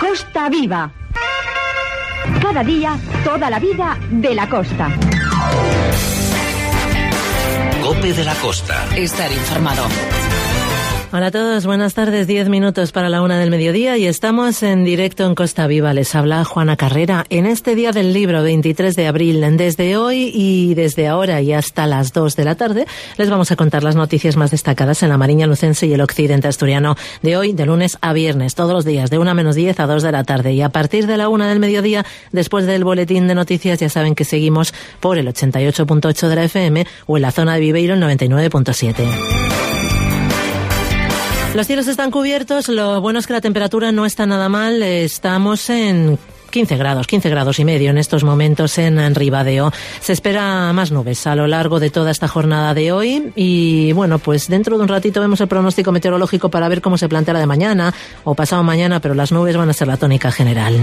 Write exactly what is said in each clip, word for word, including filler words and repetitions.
Costa Viva. Cada día, toda la vida de la costa. COPE de la Costa. Estar informado. Hola a todos, buenas tardes, diez minutos para la una del mediodía y estamos en directo en Costa Viva. Les habla Juana Carrera en este día del libro, veintitrés de abril. Desde hoy y desde ahora y hasta las dos de la tarde les vamos a contar las noticias más destacadas en la Mariña Lucense y el occidente asturiano de hoy, de lunes a viernes, todos los días, de una menos diez a dos de la tarde. Y a partir de la una del mediodía, después del boletín de noticias, ya saben que seguimos por el ochenta y ocho punto ocho de la F M o en la zona de Viveiro el noventa y nueve punto siete. Los cielos están cubiertos, lo bueno es que la temperatura no está nada mal, estamos en quince grados, quince grados y medio en estos momentos en Ribadeo. Se espera más nubes a lo largo de toda esta jornada de hoy y bueno, pues dentro de un ratito vemos el pronóstico meteorológico para ver cómo se plantea la de mañana o pasado mañana, pero las nubes van a ser la tónica general.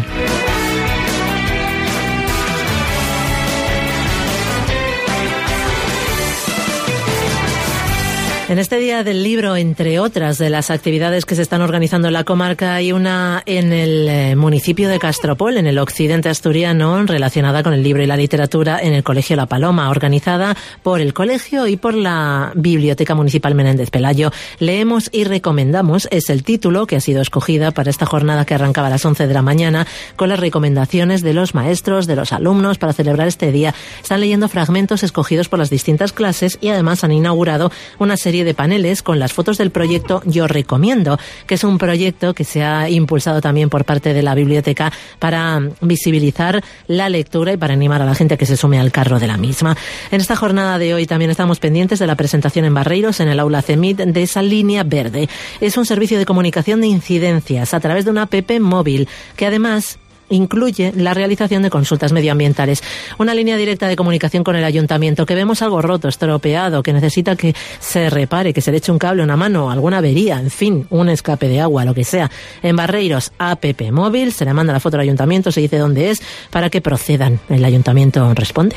En este día del libro, entre otras de las actividades que se están organizando en la comarca, hay una en el eh, municipio de Castropol, en el occidente asturiano, relacionada con el libro y la literatura en el Colegio La Paloma, organizada por el colegio y por la Biblioteca Municipal Menéndez Pelayo. Leemos y recomendamos es el título que ha sido escogida para esta jornada que arrancaba a las once de la mañana, con las recomendaciones de los maestros, de los alumnos para celebrar este día. Están leyendo fragmentos escogidos por las distintas clases y además han inaugurado una serie de paneles con las fotos del proyecto Yo Recomiendo, que es un proyecto que se ha impulsado también por parte de la biblioteca para visibilizar la lectura y para animar a la gente a que se sume al carro de la misma. En esta jornada de hoy también estamos pendientes de la presentación en Barreiros, en el aula CEMIT, de esa línea verde. Es un servicio de comunicación de incidencias a través de una app móvil que además incluye la realización de consultas medioambientales. Una línea directa de comunicación con el ayuntamiento, que vemos algo roto, estropeado, que necesita que se repare, que se le eche un cable, una mano, alguna avería, en fin, un escape de agua, lo que sea. En Barreiros, app móvil, se le manda la foto al ayuntamiento, se dice dónde es, para que procedan. El ayuntamiento responde.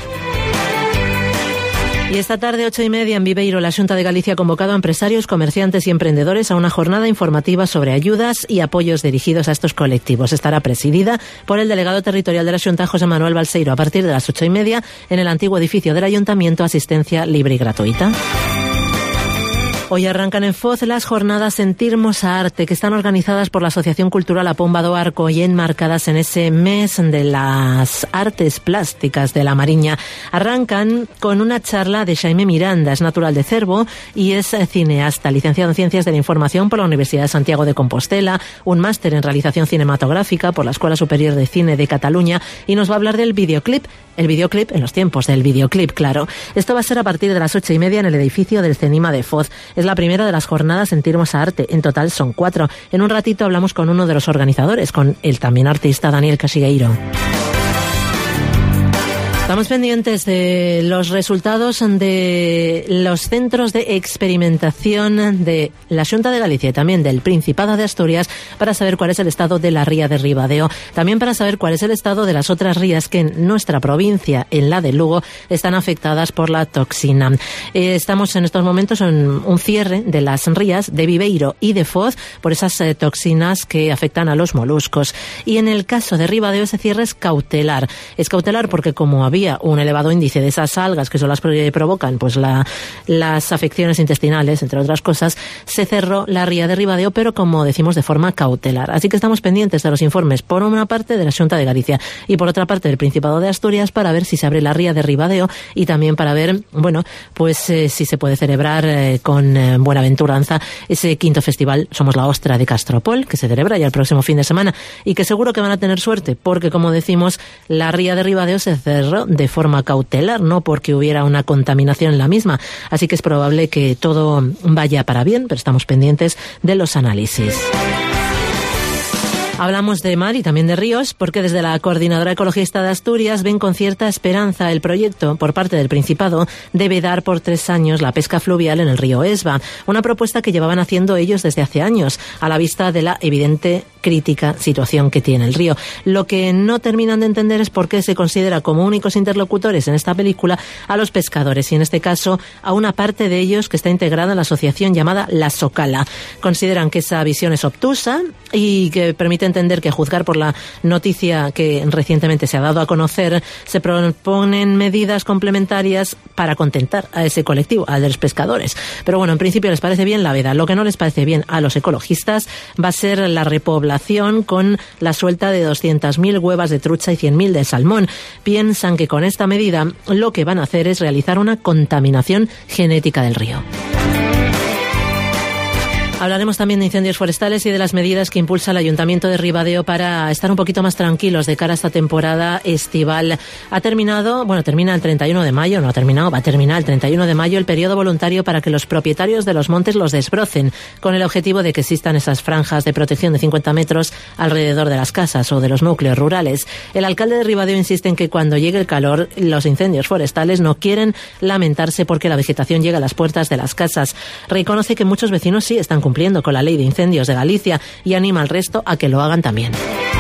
Y esta tarde, ocho y media, en Viveiro, la Xunta de Galicia ha convocado a empresarios, comerciantes y emprendedores a una jornada informativa sobre ayudas y apoyos dirigidos a estos colectivos. Estará presidida por el delegado territorial de la Xunta, José Manuel Balseiro, a partir de las ocho y media, en el antiguo edificio del Ayuntamiento, asistencia libre y gratuita. Hoy arrancan en Foz las jornadas Sentirmos a Arte, que están organizadas por la Asociación Cultural A Pomba do Arco y enmarcadas en ese mes de las artes plásticas de la Mariña. Arrancan con una charla de Xaime Miranda, es natural de Cervo y es cineasta, licenciado en Ciencias de la Información por la Universidad de Santiago de Compostela, un máster en realización cinematográfica por la Escuela Superior de Cine de Cataluña, y nos va a hablar del videoclip, el videoclip en los tiempos del videoclip, claro. Esto va a ser a partir de las ocho y media en el edificio del CENIMA de Foz. Es la primera de las jornadas Sentirmos a Arte. En total son cuatro. En un ratito hablamos con uno de los organizadores, con el también artista Daniel Casigueiro. Estamos pendientes de los resultados de los centros de experimentación de la Xunta de Galicia y también del Principado de Asturias para saber cuál es el estado de la ría de Ribadeo. También para saber cuál es el estado de las otras rías que en nuestra provincia, en la de Lugo, están afectadas por la toxina. Eh, estamos en estos momentos en un cierre de las rías de Viveiro y de Foz por esas eh, toxinas que afectan a los moluscos. Y en el caso de Ribadeo ese cierre es cautelar. Es cautelar porque como había un elevado índice de esas algas que son las que provocan pues la, las afecciones intestinales, entre otras cosas, se cerró la ría de Ribadeo, pero como decimos, de forma cautelar. Así que estamos pendientes de los informes, por una parte de la Xunta de Galicia y por otra parte del Principado de Asturias, para ver si se abre la ría de Ribadeo y también para ver, bueno, pues eh, si se puede celebrar eh, con eh, buena aventuranza ese quinto festival Somos la Ostra de Castropol, que se celebra ya el próximo fin de semana y que seguro que van a tener suerte, porque como decimos, la ría de Ribadeo se cerró de forma cautelar, no porque hubiera una contaminación en la misma. Así que es probable que todo vaya para bien, pero estamos pendientes de los análisis. Hablamos de mar y también de ríos, porque desde la Coordinadora Ecologista de Asturias ven con cierta esperanza el proyecto por parte del Principado de vedar por tres años la pesca fluvial en el río Esba, una propuesta que llevaban haciendo ellos desde hace años, a la vista de la evidente crítica situación que tiene el río. Lo que no terminan de entender es por qué se considera como únicos interlocutores en esta película a los pescadores, y en este caso a una parte de ellos que está integrada en la asociación llamada La Socala. Consideran que esa visión es obtusa y que permite entender que, a juzgar por la noticia que recientemente se ha dado a conocer, se proponen medidas complementarias para contentar a ese colectivo, a los pescadores. Pero bueno, en principio les parece bien la veda. Lo que no les parece bien a los ecologistas va a ser la repoblación con la suelta de doscientas mil huevas de trucha y cien mil de salmón. Piensan que con esta medida lo que van a hacer es realizar una contaminación genética del río. Hablaremos también de incendios forestales y de las medidas que impulsa el Ayuntamiento de Ribadeo para estar un poquito más tranquilos de cara a esta temporada estival. Ha terminado, bueno, termina el treinta y uno de mayo, no ha terminado, va a terminar el treinta y uno de mayo el periodo voluntario para que los propietarios de los montes los desbrocen, con el objetivo de que existan esas franjas de protección de cincuenta metros alrededor de las casas o de los núcleos rurales. El alcalde de Ribadeo insiste en que cuando llegue el calor, los incendios forestales no quieren lamentarse porque la vegetación llega a las puertas de las casas. Reconoce que muchos vecinos sí están cumpliendo cumpliendo con la ley de incendios de Galicia y anima al resto a que lo hagan también.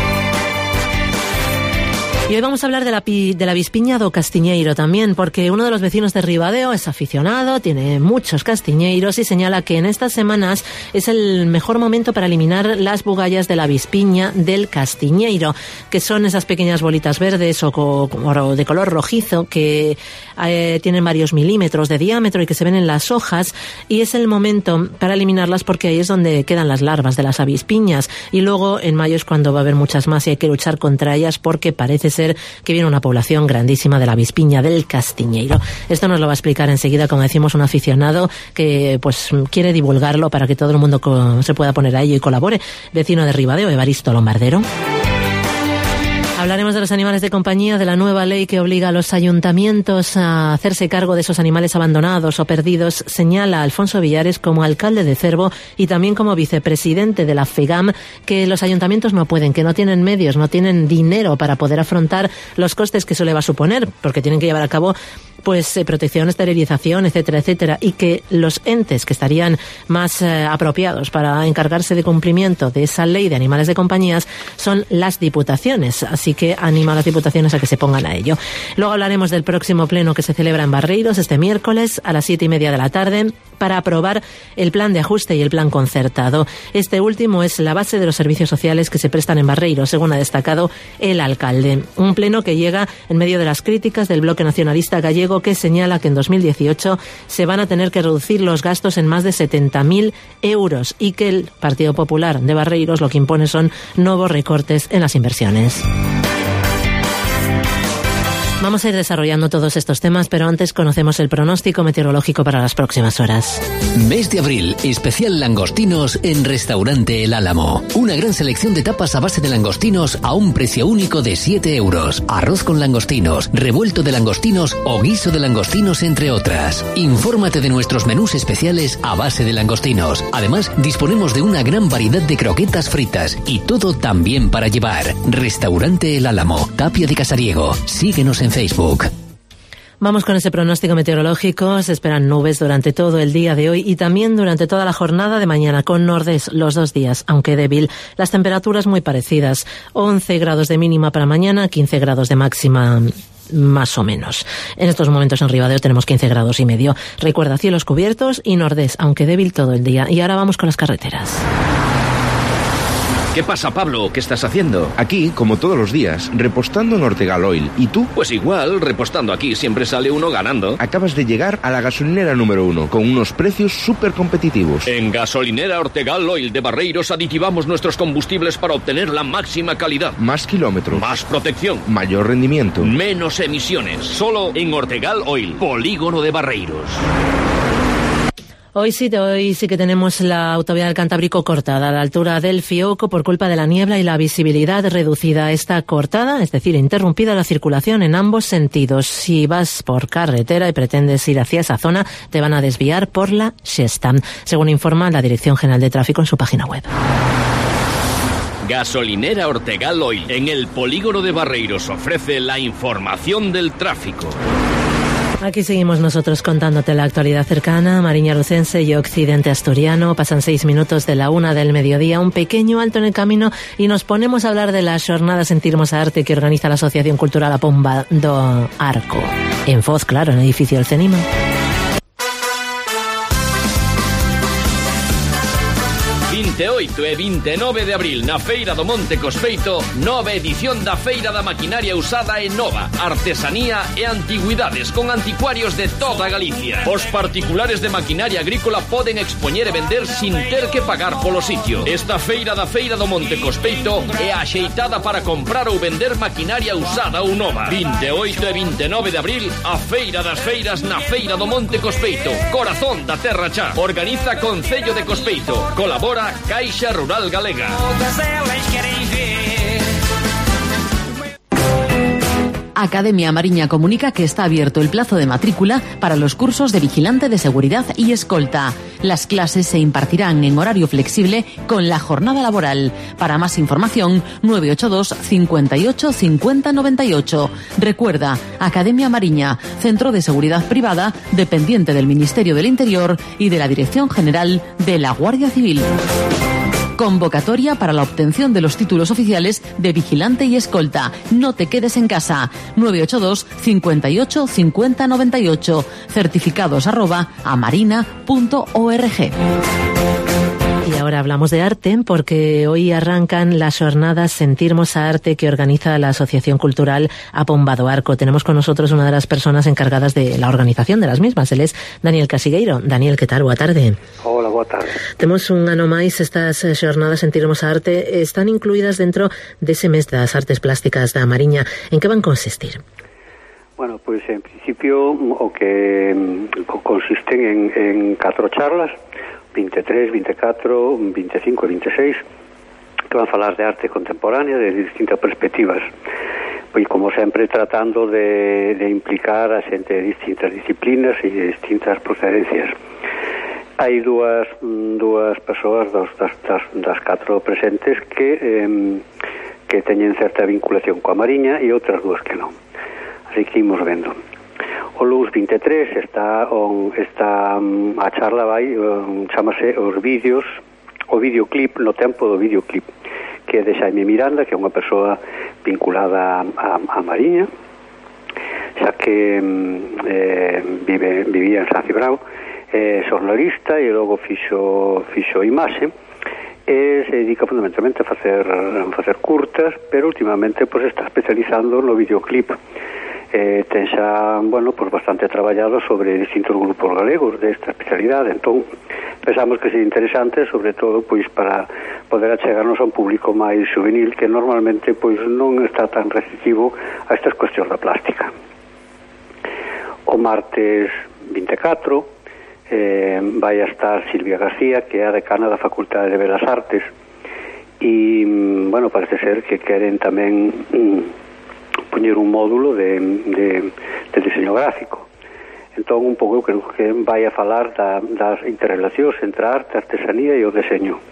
Y hoy vamos a hablar de la, pi, de la avispiña do castiñeiro también, porque uno de los vecinos de Ribadeo es aficionado, tiene muchos castiñeiros y señala que en estas semanas es el mejor momento para eliminar las bugallas de la avispiña del castiñeiro, que son esas pequeñas bolitas verdes o, co, o de color rojizo que eh, tienen varios milímetros de diámetro y que se ven en las hojas, y es el momento para eliminarlas porque ahí es donde quedan las larvas de las avispiñas, y luego en mayo es cuando va a haber muchas más y hay que luchar contra ellas porque parece ser que viene una población grandísima de la avispiña del castiñeiro. Esto nos lo va a explicar enseguida, como decimos, un aficionado que pues quiere divulgarlo para que todo el mundo co- se pueda poner a ello y colabore. Vecino de Ribadeo, Evaristo Lombardero. Hablaremos de los animales de compañía, de la nueva ley que obliga a los ayuntamientos a hacerse cargo de esos animales abandonados o perdidos. Señala Alfonso Villares, como alcalde de Cervo y también como vicepresidente de la FEGAM, que los ayuntamientos no pueden, que no tienen medios, no tienen dinero para poder afrontar los costes que eso le va a suponer, porque tienen que llevar a cabo pues eh, protección, esterilización, etcétera, etcétera, y que los entes que estarían más eh, apropiados para encargarse de cumplimiento de esa ley de animales de compañías son las diputaciones, así que anima a las diputaciones a que se pongan a ello. Luego hablaremos del próximo pleno que se celebra en Barreiros este miércoles a las siete y media de la tarde para aprobar el plan de ajuste y el plan concertado. Este último es la base de los servicios sociales que se prestan en Barreiros, según ha destacado el alcalde. Un pleno que llega en medio de las críticas del Bloque Nacionalista Gallego, que señala que en dos mil dieciocho se van a tener que reducir los gastos en más de setenta mil euros y que el Partido Popular de Barreiros lo que impone son nuevos recortes en las inversiones. Vamos a ir desarrollando todos estos temas, pero antes conocemos el pronóstico meteorológico para las próximas horas. Mes de abril, especial langostinos en Restaurante El Álamo. Una gran selección de tapas a base de langostinos a un precio único de siete euros. Arroz con langostinos, revuelto de langostinos o guiso de langostinos, entre otras. Infórmate de nuestros menús especiales a base de langostinos. Además, disponemos de una gran variedad de croquetas fritas y todo también para llevar. Restaurante El Álamo, Tapia de Casariego. Síguenos en Facebook. Vamos con ese pronóstico meteorológico. Se esperan nubes durante todo el día de hoy y también durante toda la jornada de mañana, con nordés los dos días, aunque débil. Las temperaturas muy parecidas. once grados de mínima para mañana, quince grados de máxima más o menos. En estos momentos en Ribadeo tenemos quince grados y medio. Recuerda, cielos cubiertos y nordés, aunque débil todo el día. Y ahora vamos con las carreteras. ¿Qué pasa, Pablo? ¿Qué estás haciendo? Aquí, como todos los días, repostando en Ortegal Oil. ¿Y tú? Pues igual, repostando aquí siempre sale uno ganando. Acabas de llegar a la gasolinera número uno, con unos precios súper competitivos. En Gasolinera Ortegal Oil de Barreiros aditivamos nuestros combustibles para obtener la máxima calidad. Más kilómetros. Más protección. Mayor rendimiento. Menos emisiones. Solo en Ortegal Oil, Polígono de Barreiros. Hoy sí, hoy sí que tenemos la autovía del Cantábrico cortada a la altura del Fioco por culpa de la niebla y la visibilidad reducida. Está cortada, es decir, interrumpida la circulación en ambos sentidos. Si vas por carretera y pretendes ir hacia esa zona, te van a desviar por la Xesta, según informa la Dirección General de Tráfico en su página web. Gasolinera Ortegal Oil, en el Polígono de Barreiros, ofrece la información del tráfico. Aquí seguimos nosotros contándote la actualidad cercana, Mariña Lucense y Occidente Asturiano. Pasan seis minutos de la una del mediodía, un pequeño alto en el camino y nos ponemos a hablar de las jornadas Sentirmos a Arte que organiza la Asociación Cultural A Pomba do Arco. En Foz, claro, en el edificio del CENIMA. veintioito e veintinueve de abril na Feira do Monte Cospeito, nova edición da Feira da Maquinaria Usada e Nova, Artesanía e Antigüidades con anticuarios de toda Galicia. Os particulares de maquinaria agrícola poden expoñer e vender sin ter que pagar polo sitio. Esta feira da Feira do Monte Cospeito é axeitada para comprar ou vender maquinaria usada ou nova. veintioito e veintinueve de abril, a Feira das Feiras na Feira do Monte Cospeito, corazón da Terra Chá. Organiza Concello de Cospeito. Colabora Caixa Rural Galega. Academia Mariña comunica que está abierto el plazo de matrícula para los cursos de vigilante de seguridad y escolta. Las clases se impartirán en horario flexible con la jornada laboral. Para más información, nueve ocho dos, cincuenta y ocho, cincuenta, noventa y ocho. Recuerda, Academia Mariña, centro de seguridad privada, dependiente del Ministerio del Interior y de la Dirección General de la Guardia Civil. Convocatoria para la obtención de los títulos oficiales de vigilante y escolta. No te quedes en casa. nueve ocho dos, cincuenta y ocho, cincuenta, noventa y ocho. Certificados arroba amarina punto org. Y ahora hablamos de arte porque hoy arrancan las jornadas Sentirmos a Arte que organiza la Asociación Cultural Apombado Arco. Tenemos con nosotros una de las personas encargadas de la organización de las mismas. Él es Daniel Casigueiro. Daniel, ¿qué tal? Boa tarde. Hola, boa tarde. Temos un ano máis. Estas jornadas Sentirmos a Arte están incluídas dentro dese mes das artes plásticas da Mariña. En que van consistir? Bueno, pois en principio o que consisten en, en catro charlas, veintitrés, veinticuatro, veinticinco e veintiséis, que van a falar de arte contemporánea de distintas perspectivas, pois como sempre tratando de, de implicar a xente de distintas disciplinas e de distintas procedencias. Hai dúas dúas persoas dos, das, das, das catro presentes que eh, que teñen certa vinculación coa Mariña e outras dúas que non, así que imos vendo. O luns veintitrés está on está um, a charla vai um, chamase os vídeos, o videoclip no tempo do videoclip, que é de Xaime Miranda, que é unha persoa vinculada a, a Mariña, xa que um, eh, vive, vivía en San Cibrao, é xornalista e logo fixo fixo imaxe e se dedica fundamentalmente a facer a facer curtas, pero últimamente pues, está especializando no videoclip. Eh, ten xa, bueno, pues bastante traballado sobre distintos grupos galegos desta especialidade, entón pensamos que sería interesante, sobre todo pois para poder achegarnos a un público máis juvenil que normalmente pois non está tan receptivo a estas cuestións da plástica. O martes veinticuatro eh, vai a estar Silvia García, que é a decana da Facultade de Belas Artes, e, bueno, parece ser que queren tamén mm, poñer un módulo de, de, de diseño gráfico. Entón, un pouco creo que vai a falar da, das interrelacións entre a arte, a artesanía e o deseño.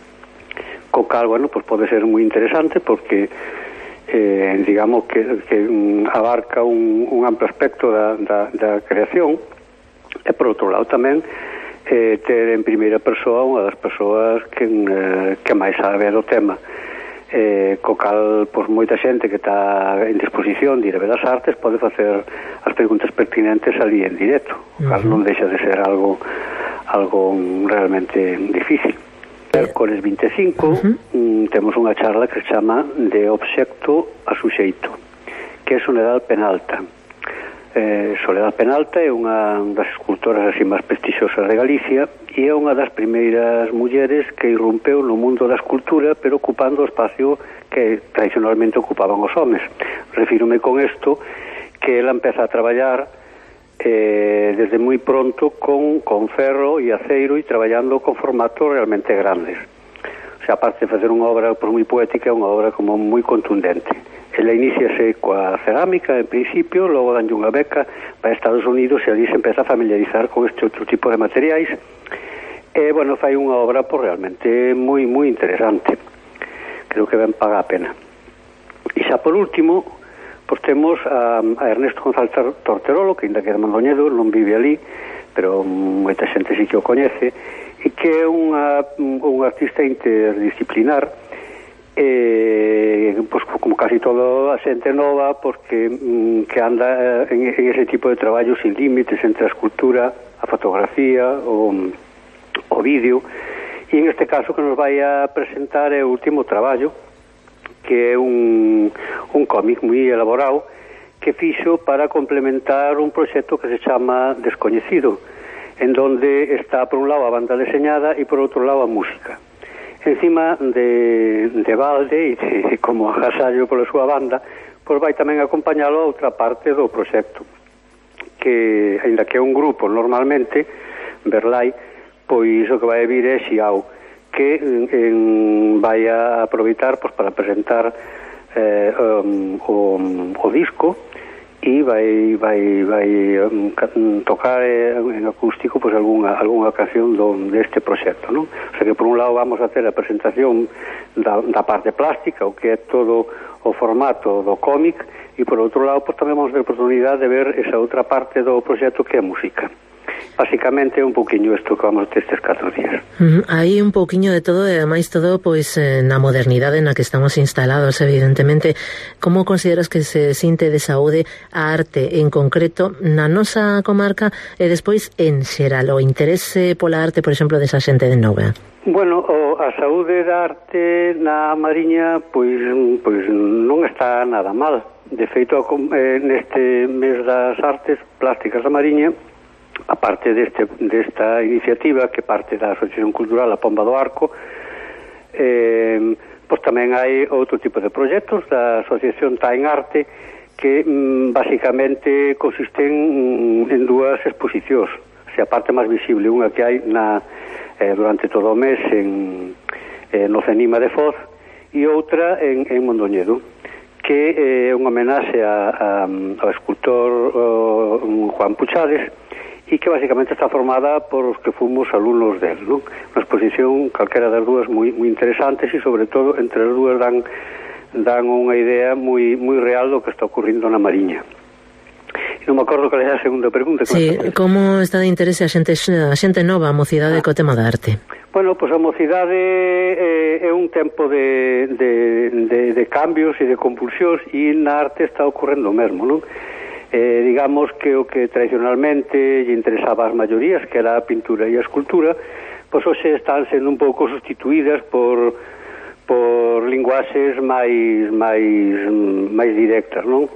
Co cal, bueno, pues pode ser moi interesante porque eh, digamos que, que um, abarca un, un amplo aspecto da, da, da creación e, por outro lado, tamén eh, ter en primeira persoa unha das persoas que, eh, que máis sabe do tema. Eh, co cal, pois, moita xente que está en disposición de ir a Belas Artes pode facer as preguntas pertinentes ali en directo, o cal non deixa de ser algo algo realmente difícil. Mércores veinticinco uh-huh. mm, temos unha charla que se chama De obxecto a suxeito, que é Soledad Penalta. Eh, Soledad Penalta é unha das escultoras así máis prestixosas de Galicia e é unha das primeiras mulleres que irrumpeu no mundo da escultura, pero ocupando o espacio que tradicionalmente ocupaban os homes. Refírome con isto que ela empeza a traballar eh, desde moi pronto con, con ferro e aceiro e traballando con formatos realmente grandes. O sea, aparte de facer unha obra por moi poética, é unha obra como moi contundente. Ela iníciase coa cerámica en principio, logo danlle unha beca para Estados Unidos e ali se empeza a familiarizar con este outro tipo de materiais e, bueno, fai unha obra por realmente moi, moi interesante. Creo que ben paga a pena. E xa por último, pois temos a, a Ernesto González Torterolo, que ainda que é de Mondoñedo, non vive ali, pero moita xente sí que o coñece, e que é unha, un artista interdisciplinar, eh, pues, como casi todo a xente nova, porque mm, que anda en, en ese tipo de traballo sin límites entre a escultura, a fotografía, o, o vídeo, E en este caso que nos vai a presentar é o último traballo, que é un, un cómic moi elaborado que fixo para complementar un proxecto que se chama Descoñecido, en donde está por un lado a banda deseñada e por outro lado a música. Encima de, de balde e de, como agasallo pola súa banda, pois vai tamén acompañalo a outra parte do proxecto, que, ainda que é un grupo normalmente, Verlai, pois o que vai vir é Xiao, que en, en, vai a aproveitar pois, para presentar eh, um, o, o disco e vai, vai, vai um, tocar eh, en acústico pois, algunha, algunha canción do, deste proxecto, non? O sea que por un lado vamos a ter a presentación da, da parte plástica, o que é todo o formato do cómic, e por outro lado pois, tamén vamos ter a oportunidade de ver esa outra parte do proxecto que é a música. Básicamente é un pouquiño isto que vamos ter estes catro días. Uh-huh. Hai un pouquiño de todo e ademais todo pois eh, na modernidade na que estamos instalados, evidentemente. Como consideras que se sinte de saúde a arte en concreto na nosa comarca e despois en xeral o interese pola arte, por exemplo, desa xente de Nova? Bueno, o, a saúde da arte na Mariña pois, pois non está nada mal. De feito, eh, neste mes das artes plásticas da Mariña, a parte deste, desta iniciativa que parte da Asociación Cultural A Pomba do Arco, eh, pois tamén hai outro tipo de proxectos da Asociación Tá en Arte que mm, basicamente consisten mm, en dúas exposicións. O sea, a parte máis visible, unha que hai na, eh, durante todo o mes en, eh, no Cenima de Foz e outra en, en Mondoñedo, que é eh, unha homenaxe a, a, ao escultor o, Juan Puchades, e que basicamente está formada por os que fomos alumnos del, non? Unha exposición calquera das dúas moi, moi interesantes e sobre todo entre as dúas dan, dan unha idea moi, moi real do que está ocurrindo na Mariña. E non me acordo que era a segunda pregunta. Sí, como está de interese a xente, a xente nova, a mocidade ah. co tema da arte? Bueno, pois a mocidade é, é un tempo de, de, de, de cambios e de compulsións e na arte está ocorrendo o mesmo, non? Eh, digamos que o que tradicionalmente lle interesaba ás maiorías, que era a pintura e a escultura, pois hoxe están sendo un pouco sustituídas por por linguaxes máis máis máis directas, non?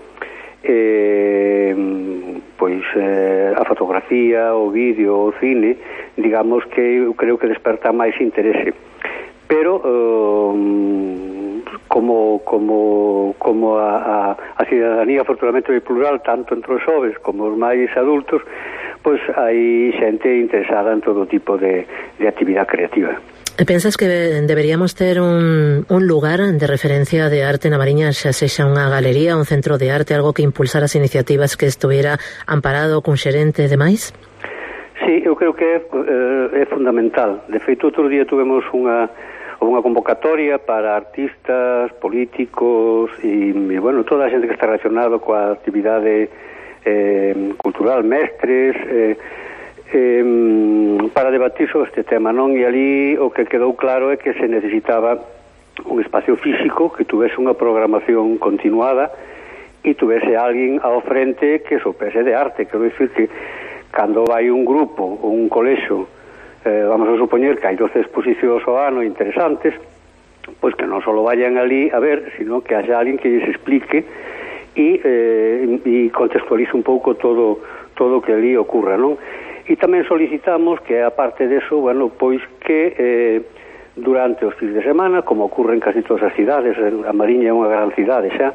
Eh, pois eh, a fotografía, o vídeo, o cine, digamos que eu creo que desperta máis interese. Pero eh, como como como a, a, a cidadanía afortunadamente é plural, tanto entre os xoves como os máis adultos, pois hai xente interesada en todo tipo de, de actividade creativa. Pensas que deberíamos ter un, un lugar de referencia de arte na Mariña, xa sexa unha galería, un centro de arte, algo que impulsara as iniciativas, que estuviera amparado cun xerente e demais? Sí, eu creo que é, é fundamental. De feito, outro día tuvemos unha unha convocatoria para artistas, políticos e, e bueno, toda a xente que está relacionada coa actividade eh, cultural, mestres, eh, eh, para debatir sobre este tema, non? E ali o que quedou claro é que se necesitaba un espacio físico que tuvese unha programación continuada e tuvese alguén ao frente que soupese de arte. Quero dicir que cando vai un grupo ou un colexo, Eh, vamos a supoñer que hai doce exposicións ao ano interesantes, pois que non só vayan ali a ver, sino que haxa alguén que lles explique e, eh, e contextualize un pouco todo todo o que ali ocurra, non? E tamén solicitamos que, a parte deso, bueno, pois que eh, durante os fins de semana, como ocurre en casi todas as cidades, a Mariña é unha gran cidade xa,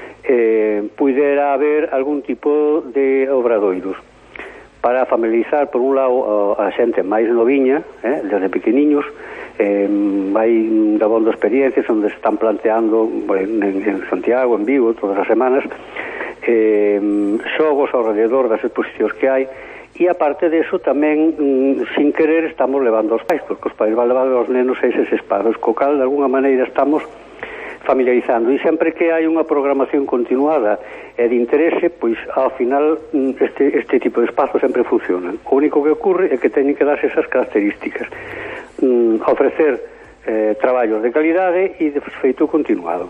eh, puidera haber algún tipo de obradoiros para familiarizar, por un lado, a xente máis noviña, eh, desde pequeniños, eh, vai dabondo experiencias onde se están planteando en, en Santiago, en Vigo, todas as semanas, eh, xogos ao rededor das exposicións que hai, e aparte deso tamén, mm, sin querer, estamos levando aos pais, porque os pais van levando aos nenos a eses espados, co cal, de alguna maneira, estamos familiarizando, e sempre que hai unha programación continuada e de interese, pois ao final este, este tipo de espazos sempre funcionan. O único que ocurre é que teñen que darse esas características, mm, ofrecer eh, traballos de calidade e de feito continuado.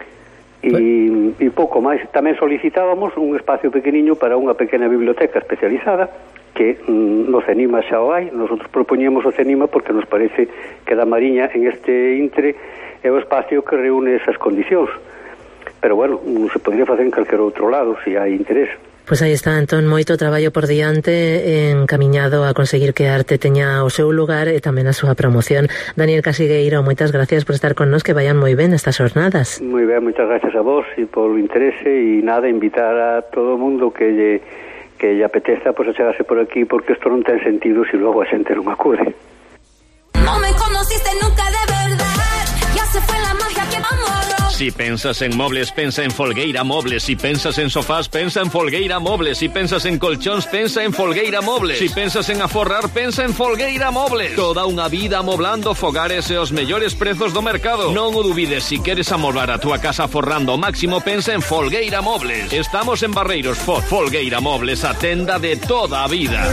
E, e pouco máis. Tamén solicitábamos un espacio pequeniño para unha pequena biblioteca especializada que mm, no CENIMA xa o hai. Nosotros propoñemos o CENIMA porque nos parece que da Mariña en este intre é o espacio que reúne esas condicións. Pero bueno, non se podría facer en calquer outro lado se hai interés. Pois aí está, entón, moito traballo por diante encamiñado a conseguir que a arte teña o seu lugar e tamén a súa promoción. Daniel Casigueiro, moitas gracias por estar con nos, que vayan moi ben estas jornadas. Moi ben, moitas gracias a vos e polo interese, e nada, invitar a todo o mundo que lle, que lle apeteza pues, a chegarse por aquí, porque isto non ten sentido se logo a xente non acude. No me conociste nunca de verdad, ya se fue la magia que vamos. Si pensas en mobles, pensa en Folgueira Mobles. Si pensas en sofás, pensa en Folgueira Mobles. Si pensas en colchóns, pensa en Folgueira Mobles. Si pensas en aforrar, pensa en Folgueira Mobles. Toda unha vida amoblando fogares e os mellores prezos do mercado. Non o dubides, si queres amoblar a túa casa aforrando o máximo, pensa en Folgueira Mobles. Estamos en Barreiros. Fo Folgueira Mobles, a tenda de toda a vida.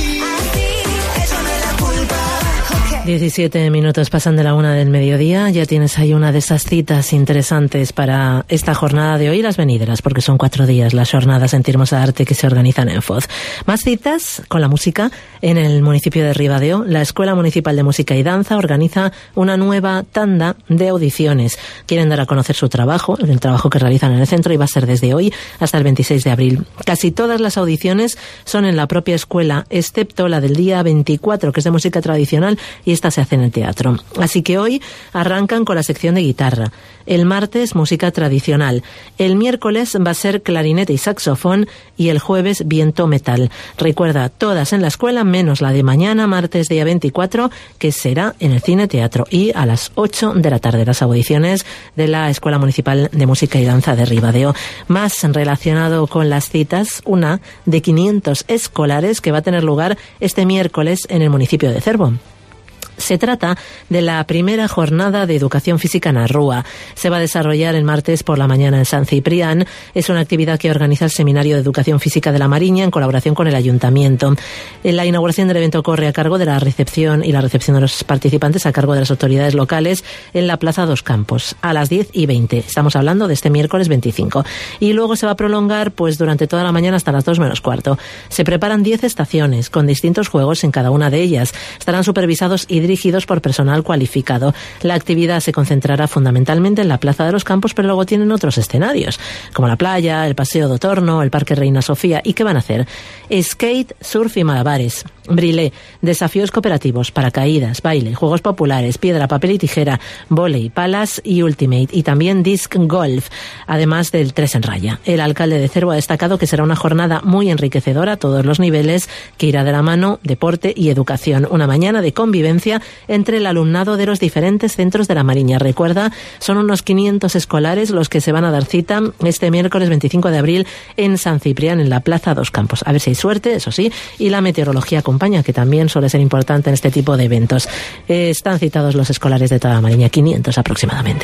diecisiete minutos pasan de la una del mediodía. Ya tienes ahí una de esas citas interesantes para esta jornada de hoy, las venideras, porque son cuatro días las jornadas en Tirmos a Arte que se organizan en Foz. Más citas con la música en el municipio de Ribadeo. La Escuela Municipal de Música y Danza organiza una nueva tanda de audiciones. Quieren dar a conocer su trabajo, el trabajo que realizan en el centro, y va a ser desde hoy hasta el veintiséis de abril. Casi todas las audiciones son en la propia escuela, excepto la del día veinticuatro, que es de música tradicional, y esta se hace en el teatro. Así que hoy arrancan con la sección de guitarra. El martes, música tradicional. El miércoles va a ser clarinete y saxofón, y el jueves viento metal. Recuerda, todas en la escuela, menos la de mañana, martes día veinticuatro, que será en el Cine Teatro, y a las ocho de la tarde, las audiciones de la Escuela Municipal de Música y Danza de Ribadeo. Más relacionado con las citas, una de quinientos escolares que va a tener lugar este miércoles en el municipio de Cervo. Se trata de la primera jornada de educación física en Arrúa. Se va a desarrollar el martes por la mañana en San Ciprián. Es una actividad que organiza el Seminario de Educación Física de la Mariña en colaboración con el Ayuntamiento. La inauguración del evento corre a cargo de la recepción y la recepción de los participantes a cargo de las autoridades locales en la Plaza Dos Campos a las diez y veinte. Estamos hablando de este miércoles veinticinco. Y luego se va a prolongar pues durante toda la mañana hasta las dos menos cuarto. Se preparan diez estaciones con distintos juegos en cada una de ellas. Estarán supervisados y dirigidos por personal cualificado. La actividad se concentrará fundamentalmente en la Plaza de los Campos, pero luego tienen otros escenarios, como la playa, el Paseo de Otorno, el Parque Reina Sofía. ¿Y qué van a hacer? Skate, surf y malabares, brilé, desafíos cooperativos, paracaídas, baile, juegos populares, piedra, papel y tijera, vóley, palas y ultimate, y también disc golf, además del tres en raya. El alcalde de Cervo ha destacado que será una jornada muy enriquecedora a todos los niveles, que irá de la mano deporte y educación. Una mañana de convivencia entre el alumnado de los diferentes centros de la Mariña. Recuerda, son unos quinientos escolares los que se van a dar cita este miércoles veinticinco de abril en San Ciprián, en la Plaza Dos Campos. A ver si hay suerte, eso sí, y la meteorología acompaña, que también suele ser importante en este tipo de eventos. Eh, están citados los escolares de toda la Mariña, quinientos aproximadamente.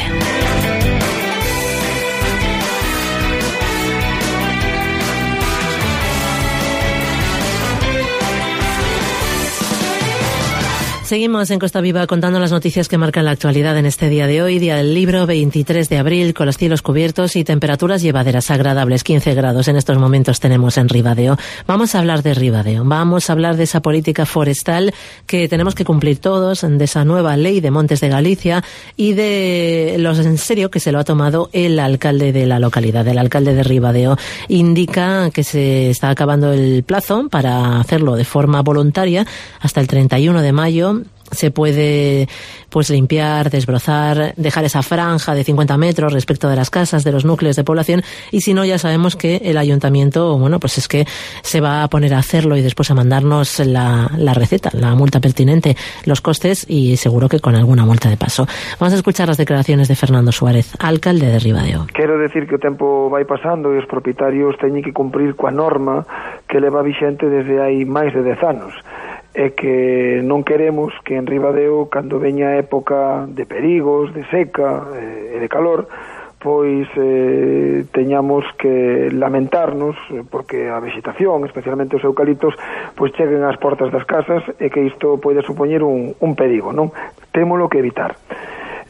Seguimos en Costa Viva contando las noticias que marcan la actualidad en este día de hoy, día del libro, veintitrés de abril, con los cielos cubiertos y temperaturas llevaderas agradables, quince grados en estos momentos tenemos en Ribadeo. Vamos a hablar de Ribadeo, vamos a hablar de esa política forestal que tenemos que cumplir todos, de esa nueva ley de Montes de Galicia y de lo en serio que se lo ha tomado el alcalde de la localidad, el alcalde de Ribadeo. Indica que se está acabando el plazo para hacerlo de forma voluntaria hasta el treinta y uno de mayo. Se puede pues limpiar, desbrozar, dejar esa franja de cincuenta metros respecto de las casas, de los núcleos de población, y si no, ya sabemos que el ayuntamiento, bueno, pues es que se va a poner a hacerlo y después a mandarnos la, la receta, la multa pertinente, los costes, y seguro que con alguna multa de paso. Vamos a escuchar las declaraciones de Fernando Suárez, alcalde de Ribadeo. Quero decir que o tempo vai pasando e os propietarios teñen que cumprir coa norma que leva vixente desde hai máis de dez anos. É que non queremos que en Ribadeo, cando veña a época de perigos, de seca e de calor, pois eh, teñamos que lamentarnos porque a vegetación, especialmente os eucaliptos, pois cheguen ás portas das casas e que isto pode supoñer un, un perigo, non? Témolo que evitar.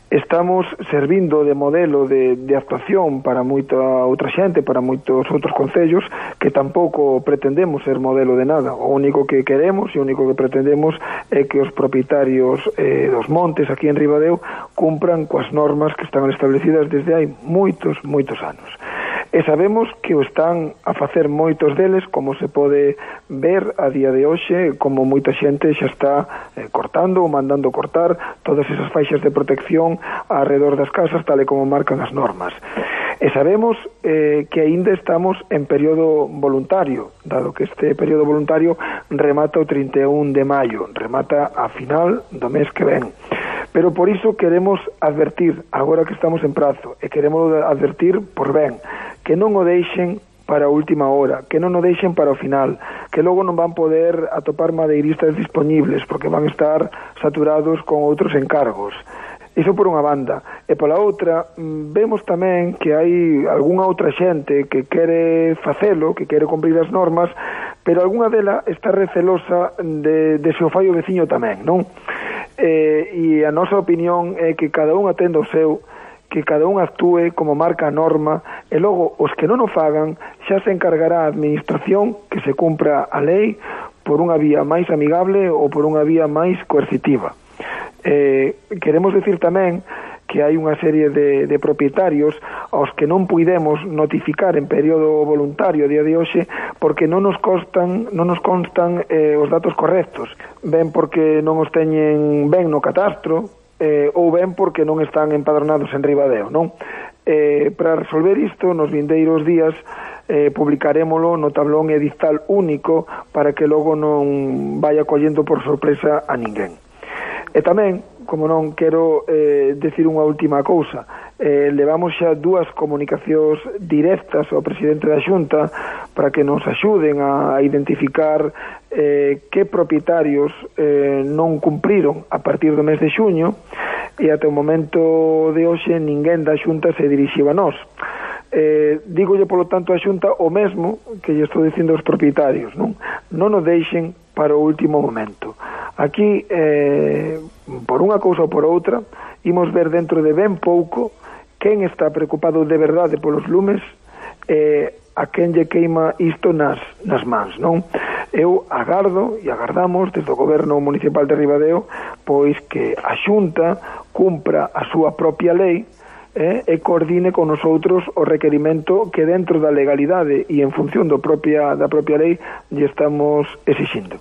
estamos servindo de modelo de, de actuación para moita outra xente, para moitos outros concellos, que tampouco pretendemos ser modelo de nada. O único que queremos e o único que pretendemos é que os propietarios eh, dos montes aquí en Ribadeo cumpran coas normas que están establecidas desde hai moitos, moitos anos. E sabemos que o están a facer moitos deles, como se pode ver a día de hoxe, como moita xente xa está eh, cortando ou mandando cortar todas esas faixas de protección alrededor das casas, tal e como marcan as normas. E sabemos eh, que aínda estamos en período voluntario, dado que este período voluntario remata o trinta e un de maio, remata a final do mes que ven. Pero por iso queremos advertir, agora que estamos en prazo, e queremos advertir por ben, que non o deixen para a última hora, que non o deixen para o final, que logo non van poder atopar madeiristas disponibles, porque van estar saturados con outros encargos. Iso por unha banda. E pola outra, vemos tamén que hai algunha outra xente que quere facelo, que quere cumprir as normas, pero algunha dela está recelosa de, de se o fai o veciño tamén, non? Eh, e a nosa opinión é que cada un atenda o seu, que cada un actúe como marca a norma, e logo os que non o fagan xa se encargará a administración que se cumpra a lei por unha vía máis amigable ou por unha vía máis coercitiva. Eh, queremos decir tamén que hai unha serie de, de propietarios aos que non puidemos notificar en período voluntario a día de hoxe porque non nos constan, non nos constan eh, os datos correctos, ben porque non os teñen ben no catastro, eh, ou ben porque non están empadronados en Ribadeo, non? Eh, para resolver isto, nos vindeiros días eh, publicarémolo no tablón edital único para que logo non vaya collendo por sorpresa a ninguén. E tamén, como non, quero eh, decir unha última cousa. Eh, levamos xa dúas comunicacións directas ao presidente da Xunta para que nos axuden a identificar eh, que propietarios eh, non cumpriron a partir do mes de xuño, e até o momento de hoxe ninguén da Xunta se dirixiu a nós. Eh, dígolle, polo tanto, a Xunta o mesmo que lle estou dicindo aos propietarios, non? Non o deixen para o último momento. Aquí, eh, por unha cousa ou por outra, imos ver dentro de ben pouco quen está preocupado de verdade polos lumes, eh, a quen lle queima isto nas, nas mans, non? Eu agardo e agardamos desde o Goberno Municipal de Ribadeo pois que a Xunta cumpra a súa propia lei eh, e coordine con nosotros o requerimento que dentro da legalidade e en función do propia, da propia lei lle estamos exigindo.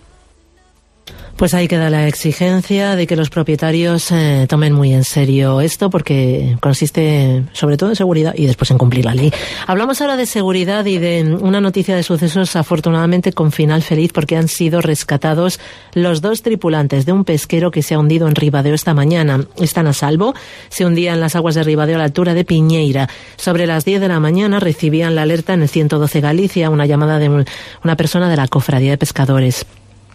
Pues ahí queda la exigencia de que los propietarios eh, tomen muy en serio esto, porque consiste sobre todo en seguridad y después en cumplir la ley. Hablamos ahora de seguridad y de una noticia de sucesos afortunadamente con final feliz, porque han sido rescatados los dos tripulantes de un pesquero que se ha hundido en Ribadeo esta mañana. Están a salvo, se hundían en las aguas de Ribadeo a la altura de Piñeira. Sobre las diez de la mañana recibían la alerta en el ciento doce Galicia, una llamada de una persona de la Cofradía de Pescadores.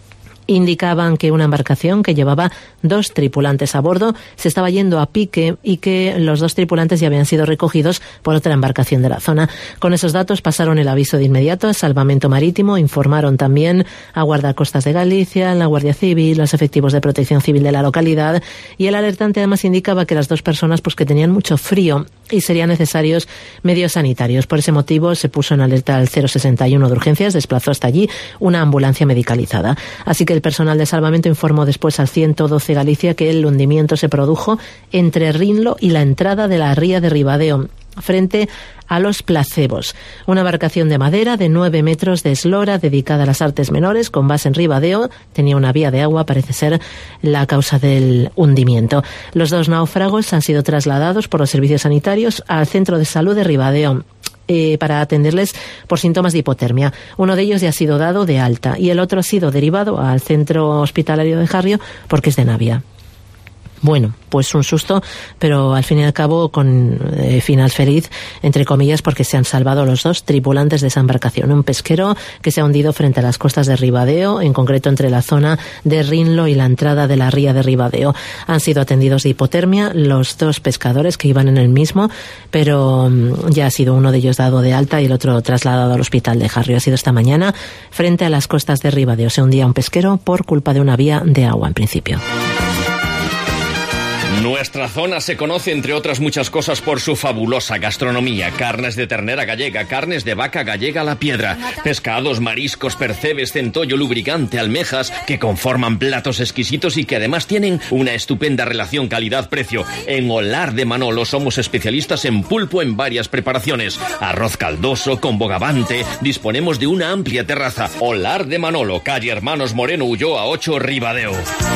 Indicaban que una embarcación que llevaba dos tripulantes a bordo se estaba yendo a pique y que los dos tripulantes ya habían sido recogidos por otra embarcación de la zona. Con esos datos pasaron el aviso de inmediato a Salvamento Marítimo, informaron también a Guardacostas de Galicia, la Guardia Civil, los efectivos de protección civil de la localidad, y el alertante además indicaba que las dos personas pues que tenían mucho frío y serían necesarios medios sanitarios. Por ese motivo se puso en alerta al cero sesenta y uno de urgencias, desplazó hasta allí una ambulancia medicalizada. Así que el personal de salvamento informó después al ciento doce Galicia que el hundimiento se produjo entre Rinlo y la entrada de la ría de Ribadeo, frente a los placebos. Una embarcación de madera de nueve metros de eslora dedicada a las artes menores con base en Ribadeo tenía una vía de agua, parece ser la causa del hundimiento. Los dos náufragos han sido trasladados por los servicios sanitarios al Centro de Salud de Ribadeo Eh, para atenderles por síntomas de hipotermia. Uno de ellos ya ha sido dado de alta y el otro ha sido derivado al centro hospitalario de Jarrio porque es de Navia. Bueno, pues un susto, pero al fin y al cabo con eh, final feliz, entre comillas, porque se han salvado los dos tripulantes de esa embarcación. Un pesquero que se ha hundido frente a las costas de Ribadeo, en concreto entre la zona de Rinlo y la entrada de la ría de Ribadeo. Han sido atendidos de hipotermia los dos pescadores que iban en el mismo, pero um, ya ha sido uno de ellos dado de alta y el otro trasladado al hospital de Jarrio. Ha sido esta mañana frente a las costas de Ribadeo. Se hundía un pesquero por culpa de una vía de agua, en principio. Nuestra zona se conoce, entre otras muchas cosas, por su fabulosa gastronomía. Carnes de ternera gallega, carnes de vaca gallega a la piedra, pescados, mariscos, percebes, centollo, lubricante, almejas, que conforman platos exquisitos y que además tienen una estupenda relación calidad-precio. En Olar de Manolo somos especialistas en pulpo en varias preparaciones. Arroz caldoso, con bogavante. Disponemos de una amplia terraza. Olar de Manolo, calle Hermanos Moreno Ulloa ocho, Ribadeo.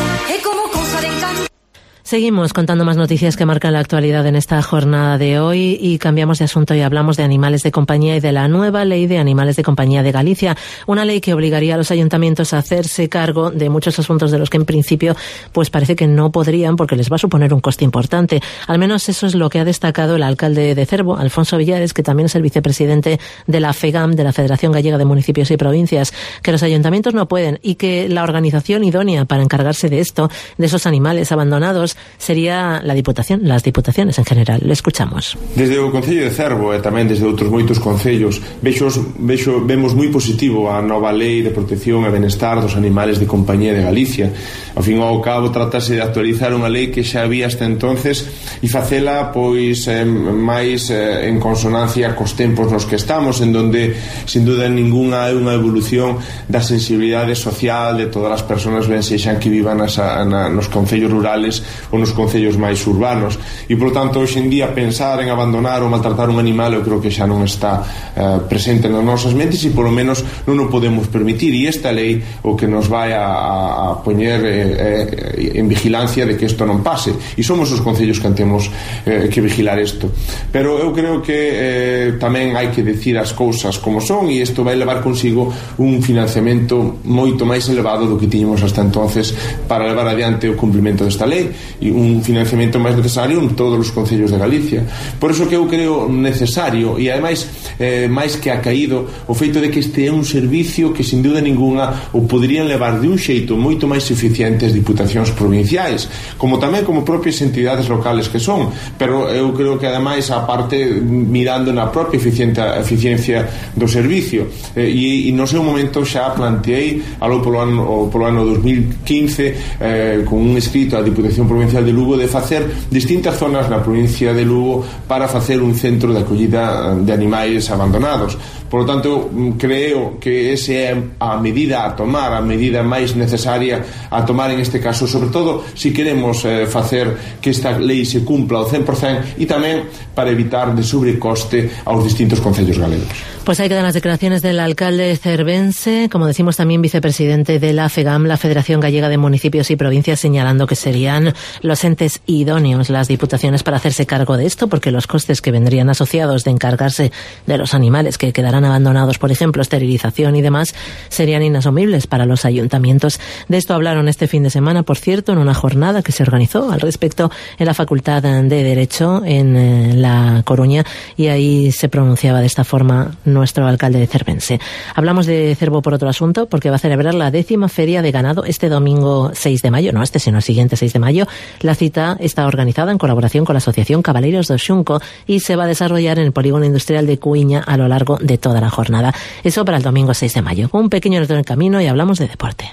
Seguimos contando más noticias que marcan la actualidad en esta jornada de hoy y cambiamos de asunto y hablamos de animales de compañía y de la nueva ley de animales de compañía de Galicia. Una ley que obligaría a los ayuntamientos a hacerse cargo de muchos asuntos de los que en principio pues parece que no podrían porque les va a suponer un coste importante. Al menos eso es lo que ha destacado el alcalde de Cervo, Alfonso Villares, que también es el vicepresidente de la FEGAM, de la Federación Gallega de Municipios y Provincias, que los ayuntamientos no pueden y que la organización idónea para encargarse de esto, de esos animales abandonados, sería la Diputación, las diputaciones en general. Le escuchamos. Desde o Concello de Cervo e tamén desde outros moitos concellos vexos, vexo, vemos moi positivo a nova lei de protección e benestar dos animales de compañía de Galicia. Ao fin e ao cabo tratase de actualizar unha lei que xa había hasta entonces e facela pois eh, máis eh, en consonancia cos tempos nos que estamos, en donde sin duda ninguna hai unha evolución da sensibilidade social de todas as persoas, ben sexan que vivan nas, na, nos concellos rurales ou nos concellos máis urbanos, e por tanto hoxe en día pensar en abandonar ou maltratar un animal eu creo que xa non está uh, presente nas nosas mentes e polo menos non o podemos permitir, e esta lei o que nos vai a, a poñer eh, eh, en vigilancia de que isto non pase, e somos os concellos que temos eh, que vigilar isto. Pero eu creo que eh, tamén hai que decir as cousas como son, e isto vai levar consigo un financiamento moito máis elevado do que tiñamos hasta entonces para levar adiante o cumprimento desta lei, e un financiamento máis necesario en todos os concellos de Galicia. Por iso que eu creo necesario, e ademais eh, máis que ha caído o feito de que este é un servicio que sin duda ninguna o poderían levar de un xeito moito máis eficiente as diputacións provinciais, como tamén como propias entidades locales que son, pero eu creo que ademais a parte mirando na propia eficiencia do servicio, eh, e, e no seu momento xa planteei algo polo ano, polo ano dos mil quince eh, con un escrito á Diputación Provincial de Lugo de facer distintas zonas na provincia de Lugo para facer un centro de acollida de animais abandonados. Por lo tanto, creo que esa é a medida a tomar, a medida máis necesaria a tomar en este caso, sobre todo si queremos eh, facer que esta lei se cumpla ao cen por cen e tamén para evitar de sobrecoste aos distintos concellos galegos. Pues ahí quedan las declaraciones del alcalde cervense, como decimos también vicepresidente de la FEGAM, la Federación Gallega de Municipios y Provincias, señalando que serían los entes idóneos, las diputaciones, para hacerse cargo de esto, porque los costes que vendrían asociados de encargarse de los animales que quedarán abandonados, por ejemplo, esterilización y demás, serían inasumibles para los ayuntamientos. De esto hablaron este fin de semana, por cierto, en una jornada que se organizó al respecto en la Facultad de Derecho en eh, La Coruña, y ahí se pronunciaba de esta forma nuestro alcalde de Cervense. Hablamos de Cervo por otro asunto, porque va a celebrar la décima Feria de Ganado este domingo seis de mayo, no este, sino el siguiente seis de mayo. La cita está organizada en colaboración con la Asociación Cabaleiros do Xunco y se va a desarrollar en el Polígono Industrial de Cuiña a lo largo de toda la jornada. Eso para el domingo seis de mayo. Un pequeño reto en el camino y hablamos de deporte.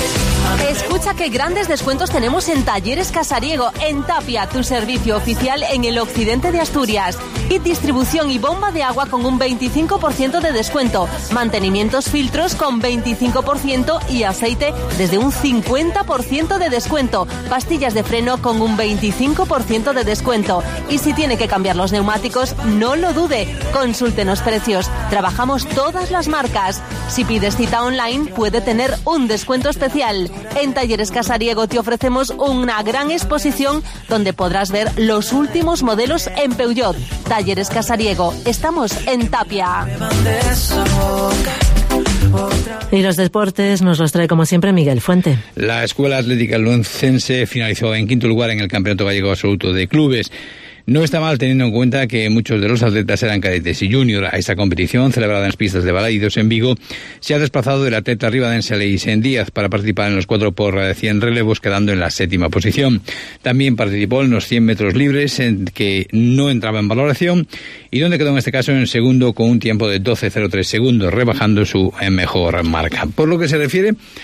Escucha qué grandes descuentos tenemos en Talleres Casariego, en Tapia, tu servicio oficial en el occidente de Asturias. Kit distribución y bomba de agua con un veinticinco por ciento de descuento. Mantenimientos filtros con veinticinco por ciento y aceite desde un cincuenta por ciento de descuento. Pastillas de freno con un veinticinco por ciento de descuento. Y si tiene que cambiar los neumáticos, no lo dude. Consúltenos precios. Trabajamos todas las marcas. Si pides cita online, puede tener un descuento especial. En Talleres Casariego te ofrecemos una gran exposición donde podrás ver los últimos modelos en Peugeot. Talleres Casariego, estamos en Tapia. Y los deportes nos los trae como siempre Miguel Fuente. La Escuela Atlética Lucense finalizó en quinto lugar en el Campeonato Gallego Absoluto de Clubes. No está mal teniendo en cuenta que muchos de los atletas eran cadetes y junior. A esta competición, celebrada en las pistas de Balaidos en Vigo, se ha desplazado el atleta ribadense Leisen Díaz para participar en los cuatro por cien relevos, quedando en la séptima posición. También participó en los cien metros libres, en que no entraba en valoración, y donde quedó en este caso en segundo con un tiempo de doce cero tres segundos, rebajando su mejor marca. Por lo que se refiere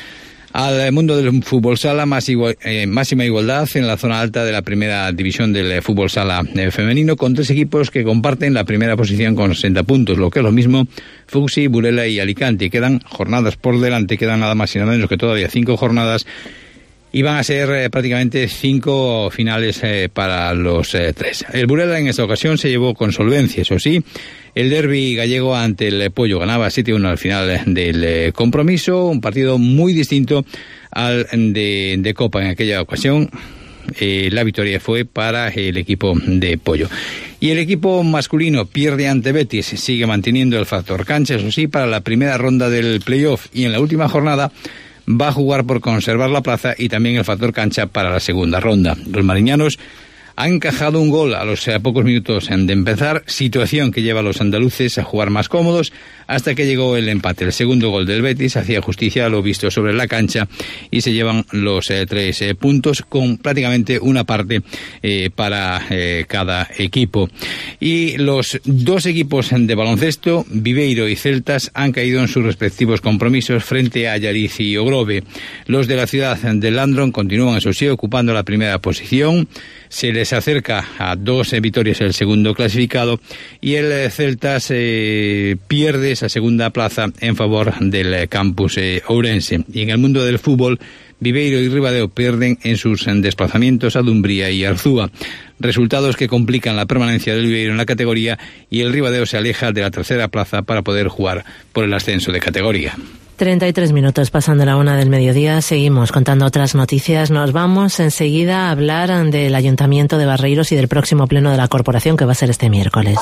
Al mundo del fútbol sala, más igual, eh, máxima igualdad en la zona alta de la primera división del eh, fútbol sala eh, femenino, con tres equipos que comparten la primera posición con sesenta puntos, lo que es lo mismo Fuxi, Burela y Alicante. Quedan jornadas por delante, quedan nada más y nada menos que todavía cinco jornadas, y van a ser eh, prácticamente cinco finales eh, para los eh, tres. El Burela en esta ocasión se llevó con solvencia, eso sí. El derbi gallego ante el Pollo ganaba siete uno al final del eh, compromiso, un partido muy distinto al de, de Copa en aquella ocasión. Eh, la victoria fue para el equipo de Pollo. Y el equipo masculino pierde ante Betis, sigue manteniendo el factor cancha, eso sí, para la primera ronda del playoff, y en la última jornada va a jugar por conservar la plaza y también el factor cancha para la segunda ronda. Los mariñanos han encajado un gol a los eh, pocos minutos de empezar, situación que lleva a los andaluces a jugar más cómodos hasta que llegó el empate. El segundo gol del Betis hacía justicia a lo visto sobre la cancha y se llevan los eh, tres eh, puntos con prácticamente una parte eh, para eh, cada equipo. Y los dos equipos de baloncesto, Viveiro y Celtas, han caído en sus respectivos compromisos frente a Allariz y Ogrove. Los de la ciudad de Landron continúan, eso sí, ocupando la primera posición. Se les acerca a dos eh, victorias el segundo clasificado, y el eh, Celtas eh, pierde esa segunda plaza en favor del eh, campus eh, ourense. Y en el mundo del fútbol, Viveiro y Ribadeo pierden en sus en desplazamientos a Dumbría y Arzúa. Resultados que complican la permanencia del Viveiro en la categoría, y el Ribadeo se aleja de la tercera plaza para poder jugar por el ascenso de categoría. treinta y tres minutos pasando la una del mediodía, seguimos contando otras noticias. Nos vamos enseguida a hablar del Ayuntamiento de Barreiros y del próximo pleno de la corporación, que va a ser este miércoles.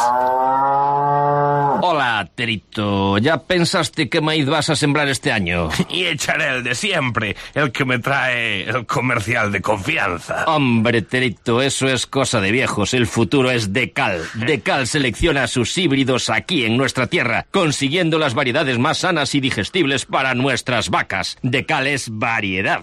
Hola, Terito. ¿Ya pensaste qué maíz vas a sembrar este año? Y echaré el de siempre, el que me trae el comercial de confianza. Hombre, Terito, eso es cosa de viejos. El futuro es Decal. Decal selecciona sus híbridos aquí en nuestra tierra, consiguiendo las variedades más sanas y digestibles para nuestras vacas. Decal es variedad.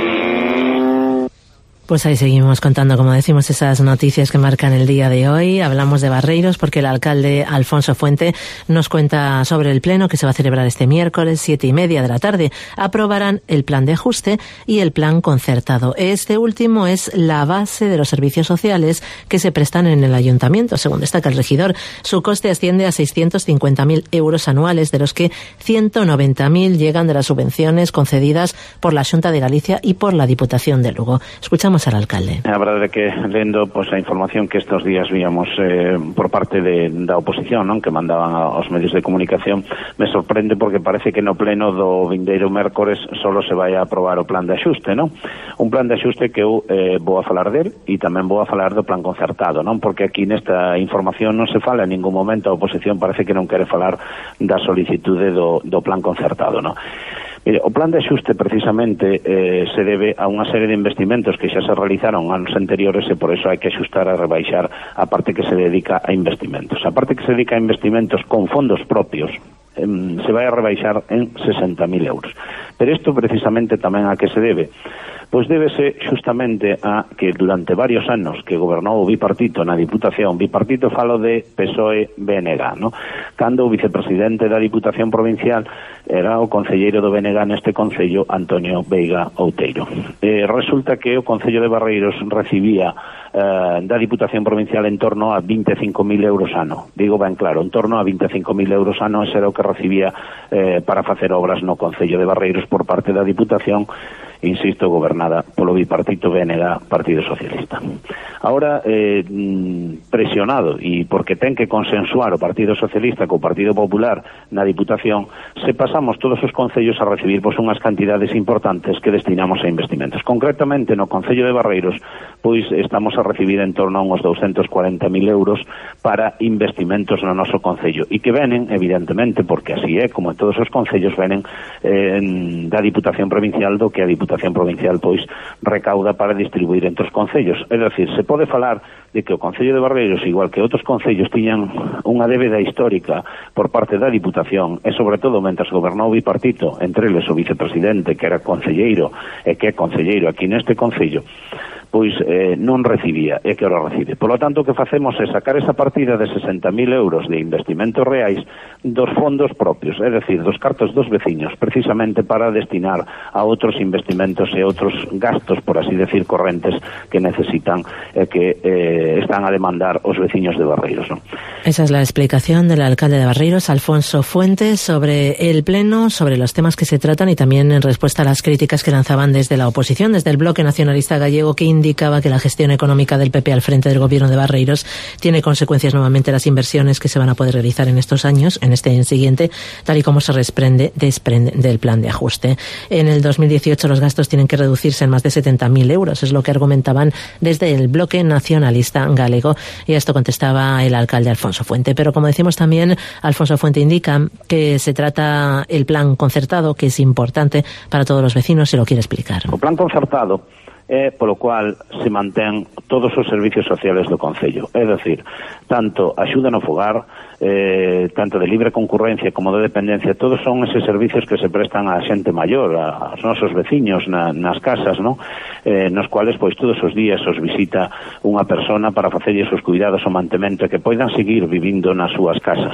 Pues ahí seguimos contando, como decimos, esas noticias que marcan el día de hoy. Hablamos de Barreiros porque el alcalde Alfonso Fuente nos cuenta sobre el pleno que se va a celebrar este miércoles, siete y media de la tarde. Aprobarán el plan de ajuste y el plan concertado. Este último es la base de los servicios sociales que se prestan en el ayuntamiento, según destaca el regidor. Su coste asciende a seiscientos cincuenta mil euros anuales, de los que ciento noventa mil llegan de las subvenciones concedidas por la Xunta de Galicia y por la Diputación de Lugo. Escuchamos al alcalde. A verdade é que, lendo pois, a información que estos días víamos eh, por parte de, da oposición, non, que mandaban aos medios de comunicación, me sorprende porque parece que no pleno do vindeiro mércores solo se vai a aprobar o plan de axuste, non? Un plan de axuste que eu eh, vou a falar del e tamén vou a falar do plan concertado, non? Porque aquí nesta información non se fala en ningún momento, a oposición parece que non quere falar da solicitude do, do plan concertado, non? Mire, o plan de axuste precisamente eh, se debe a unha serie de investimentos que xa se realizaron anos anteriores, e por eso hai que axustar a rebaixar a parte que se dedica a investimentos. A parte que se dedica a investimentos con fondos propios eh, se vai a rebaixar en sesenta mil euros. Pero isto precisamente tamén a que se debe? Pois débese justamente a que durante varios anos que gobernou o bipartito na Diputación, bipartito falo de P S O E-B N G, no? Cando o vicepresidente da Diputación Provincial era o concelleiro do B N G neste concello, Antonio Veiga Outeiro. Eh, resulta que o Concello de Barreiros recibía eh, da Diputación Provincial en torno a vinte e cinco mil euros ano. Digo ben claro, en torno a vinte e cinco mil euros ano, ese era o que recibía eh, para facer obras no Concello de Barreiros por parte da Diputación, insisto, gobernada polo bipartito B N G, Partido Socialista. Ahora, eh, presionado, e porque ten que consensuar o Partido Socialista co Partido Popular na Diputación, se pasamos todos os concellos a recibir pois unhas cantidades importantes que destinamos a investimentos. Concretamente, no Concello de Barreiros, pois estamos a recibir en torno a uns doscientos cuarenta mil euros para investimentos no noso concello, e que venen, evidentemente, porque así é, como en todos os concellos, venen eh, da Diputación Provincial, do que a Diputación Provincial pois recauda para distribuir entre os concellos. É dicir, se pode falar de que o Concello de Barreiros, igual que outros concellos, tiñan unha débeda histórica por parte da Diputación, e sobre todo mentres gobernou o bipartito, entre eles o vicepresidente, que era concelleiro e que é concelleiro aquí neste concello, pois eh, non recibía e que ora recibe. Por lo tanto, o que facemos é sacar esa partida de sesenta mil euros de investimentos reais dos fondos propios, é dicir, dos cartos dos veciños, precisamente para destinar a outros investimentos e outros gastos, por así decir, correntes que necesitan e eh, que eh, están a demandar os veciños de Barreiros, ¿no? Esa es la explicación del alcalde de Barreiros, Alfonso Fuentes, sobre el pleno, sobre los temas que se tratan y también en respuesta a las críticas que lanzaban desde la oposición, desde el bloque nacionalista gallego, que indicaba que la gestión económica del P P al frente del gobierno de Barreiros tiene consecuencias nuevamente las inversiones que se van a poder realizar en estos años, en este y en siguiente, tal y como se desprende, desprende del plan de ajuste. En el dos mil dieciocho los gastos tienen que reducirse en más de setenta mil euros, es lo que argumentaban desde el bloque nacionalista galego, y a esto contestaba el alcalde Alfonso Fuente. Pero como decimos también, Alfonso Fuente indica que se trata el plan concertado, que es importante para todos los vecinos, se lo quiere explicar. O plan concertado é polo cual se mantén todos os servicios sociales do Concello, é dicir, tanto axuda no fogar, eh, tanto de libre concurrencia como de dependencia, todos son eses servicios que se prestan á xente maior, aos nosos veciños na, nas casas, ¿no? Eh, nos cuales pois todos os días os visita unha persona para facerlles os cuidados o mantemento e que poidan seguir vivindo nas súas casas.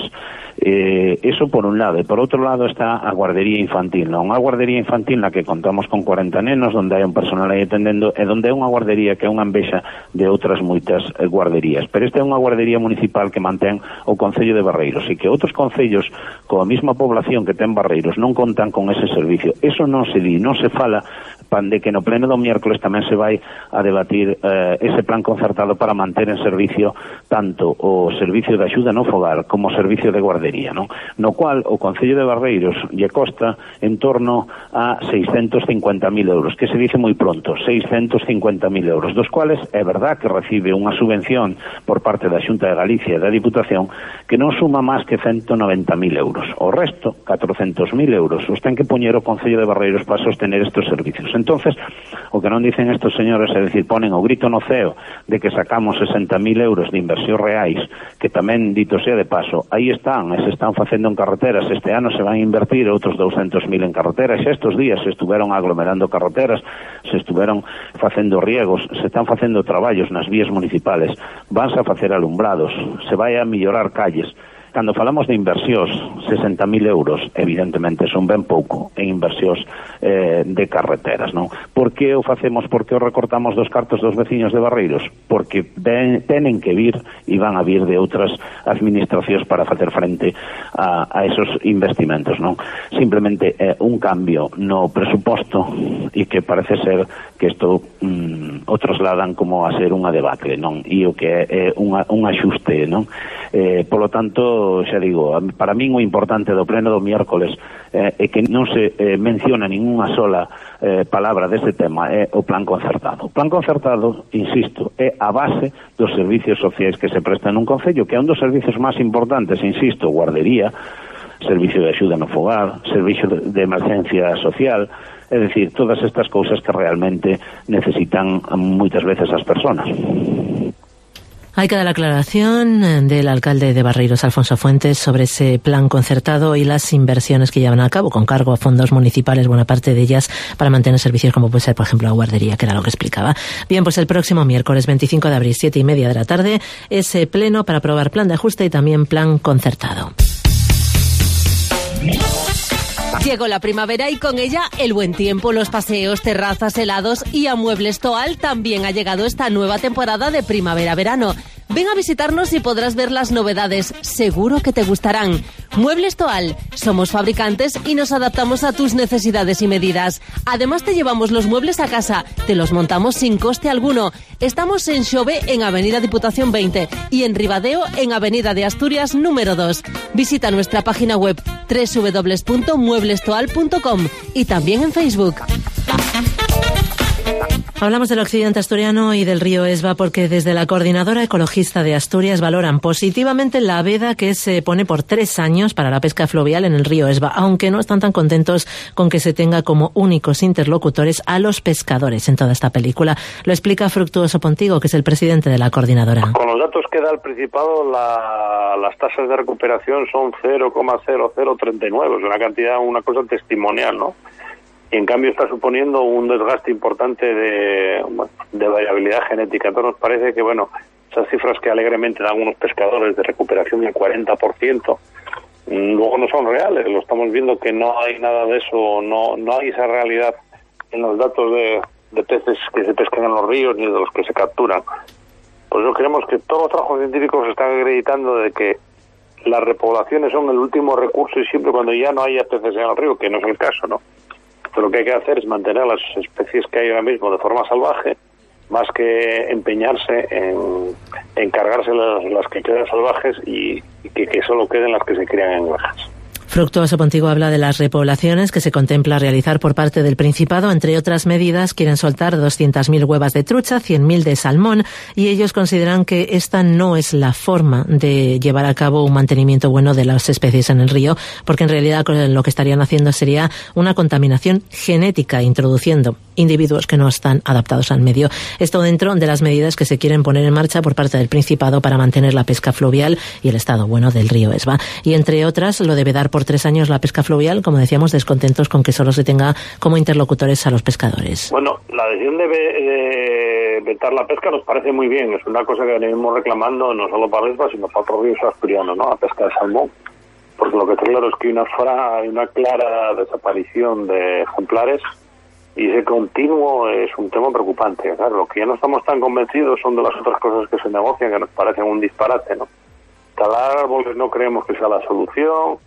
Eh, eso por un lado, e por outro lado está a guardería infantil, non? Unha guardería infantil na que contamos con cuarenta nenos, onde hai un personal aí atendendo, e onde é unha guardería que é unha envexa de outras moitas eh, guarderías. Pero esta é unha guardería municipal que mantén o Concello de Barreiros, e que outros concellos coa mesma población que ten Barreiros non contan con ese servicio. Eso non se di, non se fala, pan de que no pleno do miércoles tamén se vai a debatir eh, ese plan concertado para manter en servicio tanto o servicio de axuda no fogar como o servicio de guardería, non? No cual o Concello de Barreiros lle costa en torno a seiscentos cincuenta mil euros, que se dice moi pronto, seiscentos cincuenta mil euros, dos cuales é verdad que recibe unha subvención por parte da Xunta de Galicia e da Diputación que non suma máis que ciento noventa mil euros. O resto, catrocentos mil euros, os ten que poñer o Concello de Barreiros para sostener estes servicios. Entonces, o que non dicen estes señores é dicir, ponen o grito no ceo de que sacamos sesenta mil euros de inversión reais, que tamén, dito sea de paso, aí están, e se están facendo en carreteras, este ano se van a invertir outros douscentos mil en carreteras, e estes días se estuveron aglomerando carreteras, se estuveron facendo riegos, se están facendo traballos nas vías municipales, vanse a facer alumbrados, se vai a mellorar calles. Cando falamos de inversións, sesenta mil euros, evidentemente, son ben pouco en inversións eh, de carreteras, non? Por que o facemos? Por que o recortamos dos cartos dos veciños de Barreiros? Porque ven, tenen que vir e van a vir de outras administracións para facer frente a, a esos investimentos, non? Simplemente é eh, un cambio no presuposto e que parece ser que isto mm, o trasladan como a ser unha debacle, non? E o que é, é unha, un axuste, non? Eh, polo tanto, xa digo, para min o importante do pleno do miércoles eh, é que non se eh, menciona ninguna sola eh, palabra deste tema, é o plan concertado. O plan concertado, insisto, é a base dos servicios sociais que se prestan nun concello, que é un dos servicios máis importantes, insisto, guardería, servicio de axuda no fogar, servicio de emergencia social, é dicir, todas estas cousas que realmente necesitan moitas veces as persoas. Ahí queda la aclaración del alcalde de Barreiros, Alfonso Fuentes, sobre ese plan concertado y las inversiones que llevan a cabo con cargo a fondos municipales, buena parte de ellas para mantener servicios como puede ser, por ejemplo, la guardería, que era lo que explicaba. Bien, pues el próximo miércoles veinticinco de abril, siete y media de la tarde, ese pleno para aprobar plan de ajuste y también plan concertado. Llegó la primavera y con ella el buen tiempo, los paseos, terrazas, helados, y a Muebles Toal también ha llegado esta nueva temporada de primavera-verano. Ven a visitarnos y podrás ver las novedades. Seguro que te gustarán. Muebles Toal. Somos fabricantes y nos adaptamos a tus necesidades y medidas. Además te llevamos los muebles a casa. Te los montamos sin coste alguno. Estamos en Xove, en Avenida Diputación veinte, y en Ribadeo, en Avenida de Asturias número dos. Visita nuestra página web doble u doble u doble u punto muebles toal punto com y también en Facebook. Hablamos del occidente asturiano y del río Esva porque desde la Coordinadora Ecologista de Asturias valoran positivamente la veda que se pone por tres años para la pesca fluvial en el río Esva, aunque no están tan contentos con que se tenga como únicos interlocutores a los pescadores en toda esta película. Lo explica Fructuoso Pontigo, que es el presidente de la Coordinadora. Con los datos que da el Principado, la, las tasas de recuperación son cero coma cero cero treinta y nueve, es una cantidad, una cosa testimonial, ¿no? y en cambio está suponiendo un desgaste importante de, de variabilidad genética. Entonces nos parece que, bueno, esas cifras que alegremente dan algunos pescadores de recuperación del cuarenta por ciento, luego no son reales. Lo estamos viendo que no hay nada de eso, no no hay esa realidad en los datos de, de peces que se pescan en los ríos ni de los que se capturan. Por eso creemos que todos los trabajos científicos están acreditando de que las repoblaciones son el último recurso y siempre cuando ya no haya peces en el río, que no es el caso, ¿no? Entonces lo que hay que hacer es mantener las especies que hay ahora mismo de forma salvaje, más que empeñarse en, en cargarse las, las que quedan salvajes y, y que, que solo queden las que se crían en granjas. Fructuoso Pontigo habla de las repoblaciones que se contempla realizar por parte del Principado. Entre otras medidas, quieren soltar doscientas mil huevas de trucha, cien mil de salmón, y ellos consideran que esta no es la forma de llevar a cabo un mantenimiento bueno de las especies en el río, porque en realidad lo que estarían haciendo sería una contaminación genética, introduciendo individuos que no están adaptados al medio. Esto dentro de las medidas que se quieren poner en marcha por parte del Principado para mantener la pesca fluvial y el estado bueno del río Esba. Y entre otras, lo debe dar por tres años la pesca fluvial, como decíamos, descontentos con que solo se tenga como interlocutores a los pescadores. Bueno, la decisión de, de vetar la pesca nos parece muy bien. Es una cosa que venimos reclamando no solo para Esba, sino para otros ríos asturianos, ¿no? La pesca de salmón. Porque lo que está claro es que hay una, fra, hay una clara desaparición de ejemplares y ese continuo es un tema preocupante. Claro, lo que ya no estamos tan convencidos son de las otras cosas que se negocian, que nos parecen un disparate, ¿no? Talar árboles no creemos que sea la solución.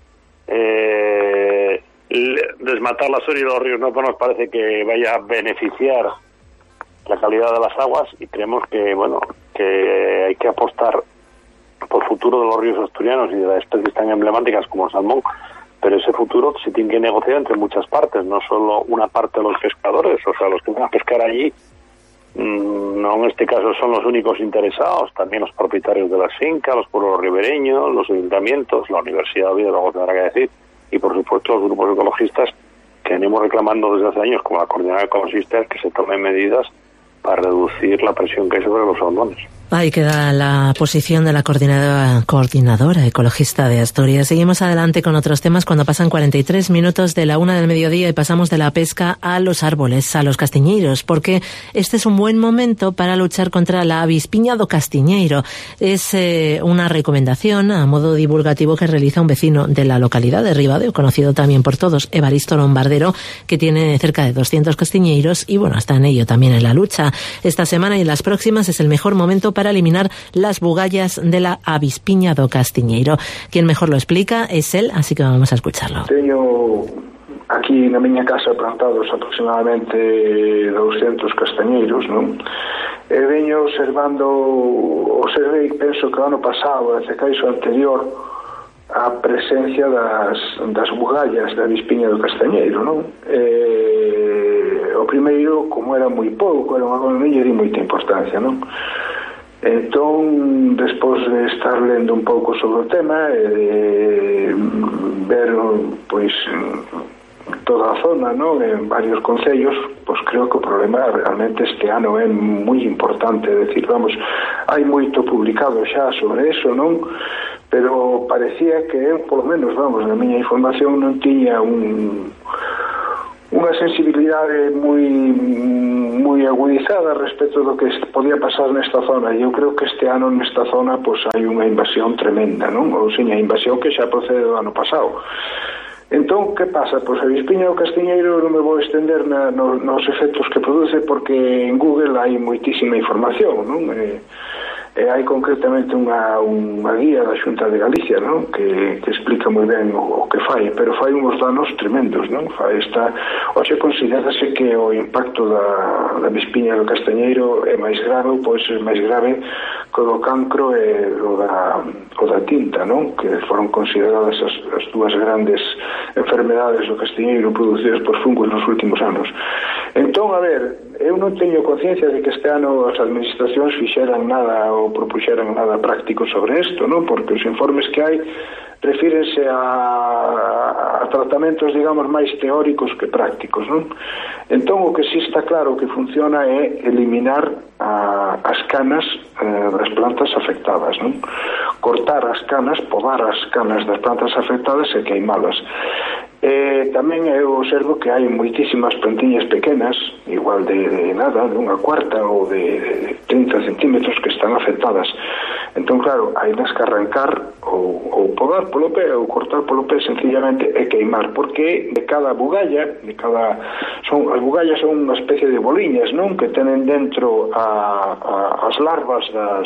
Eh, desmatar las orillas de los ríos no nos parece que vaya a beneficiar la calidad de las aguas, y creemos que, bueno, que hay que apostar por futuro de los ríos asturianos y de las especies tan emblemáticas como el salmón, pero ese futuro se tiene que negociar entre muchas partes, no solo una parte de los pescadores, o sea, los que van a pescar allí, mmm, no en este caso son los únicos interesados, también los propietarios de las fincas, los pueblos ribereños, los ayuntamientos, la Universidad de Oviedo, luego tendrá que decir, y por supuesto los grupos ecologistas que venimos reclamando desde hace años, como la Coordinadora de Ecologistas, que se tomen medidas para reducir la presión que hay sobre los salmones. Ahí queda la posición de la coordinadora, coordinadora ecologista de Asturias. Seguimos adelante con otros temas cuando pasan cuarenta y tres minutos de la una del mediodía y pasamos de la pesca a los árboles, a los castiñeiros, porque este es un buen momento para luchar contra la avispiña do castiñeiro. Es eh, una recomendación a modo divulgativo que realiza un vecino de la localidad de Ribadeo, conocido también por todos, Evaristo Lombardero, que tiene cerca de doscientos castiñeiros y bueno, está en ello también en la lucha. Esta semana y las próximas es el mejor momento para eliminar las bugallas de la avispiña do castiñeiro. Quien mejor lo explica es él, así que vamos a escucharlo. Teño aquí na miña casa plantados aproximadamente doscientos castañeiros, non? E veño observando, observei, penso que o ano pasado, e caiso anterior, a presencia das, das bugallas da avispiña do castañeiro, non? E, o primeiro, como era moi pouco, era unha cosa, non lle di moita importancia, non? Entón, despois de estar lendo un pouco sobre o tema e de ver, pois, toda a zona, non, en varios concellos, pois creo que o problema realmente este ano é moi importante. É dicir, vamos, hai moito publicado xa sobre eso, non? Pero parecía que eu, polo menos, vamos, na miña información non tiña un unha sensibilidade moi moi agudizada respecto do que podía pasar nesta zona, e eu creo que este ano nesta zona pois hai unha invasión tremenda, non? Ou seña, invasión que xa procede do ano pasado. Entón, que pasa? Pois a avispiña do castiñeiro non me vou estender na, no, nos efectos que produce, porque en Google hai moitísima información, non? E, e hai concretamente unha, unha guía da Xunta de Galicia, non? Que, que explica moi ben o, o que fai, pero fai uns danos tremendos, non? Fai esta, hoxe considerase que o impacto da, da avispiña do castañeiro é máis grave, pois é máis grave que o do cancro e o da, o da tinta, non? Que foron consideradas as, as dúas grandes enfermedades do castiñeiro producidas por fungos nos últimos anos. Entón, a ver, eu non teño conciencia de que este ano as administracións fixeran nada ou propuxeran nada práctico sobre isto, non? Porque os informes que hai refírense a, a tratamentos, digamos, máis teóricos que prácticos, non? Entón, o que sí está claro que funciona é eliminar a, as canas eh, das plantas afectadas, non? Cortar as canas, podar as canas das plantas afectadas e queimalas. Eh, tamén eu observo que hai moitísimas plantiñas pequenas, igual de, de nada, de unha cuarta ou de, de trinta centímetros que están afectadas. Entón, claro, hai das que arrancar ou, ou podar polo pé ou cortar polo pé sencillamente e queimar, porque de cada bugalla, de cada son as bugallas son unha especie de boliñas, non, que tenen dentro a, a, as larvas das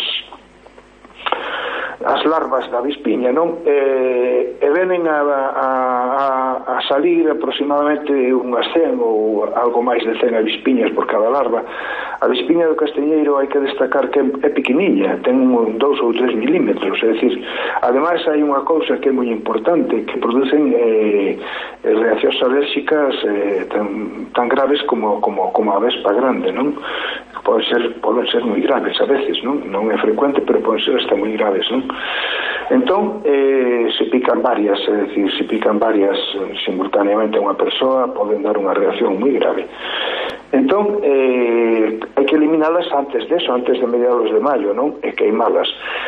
as larvas da avispiña, non? E, e venen a, a, a salir aproximadamente unhas cen ou algo máis de cen avispiñas por cada larva. A avispiña do castiñeiro hai que destacar que é pequeniña, ten un dous ou tres milímetros, é dicir, ademais hai unha cousa que é moi importante, que producen eh, reaccións alérxicas eh, tan, tan graves como, como, como a vespa grande, non? Poden ser, poden ser moi graves a veces, non? Non é frecuente, pero poden ser hasta moi graves, non? Entón, eh, se pican varias, é dicir, se pican varias simultaneamente a unha persoa, poden dar unha reacción moi grave. Entón, eh, hai que eliminalas antes de eso, antes de mediados de maio, non? E queimalas.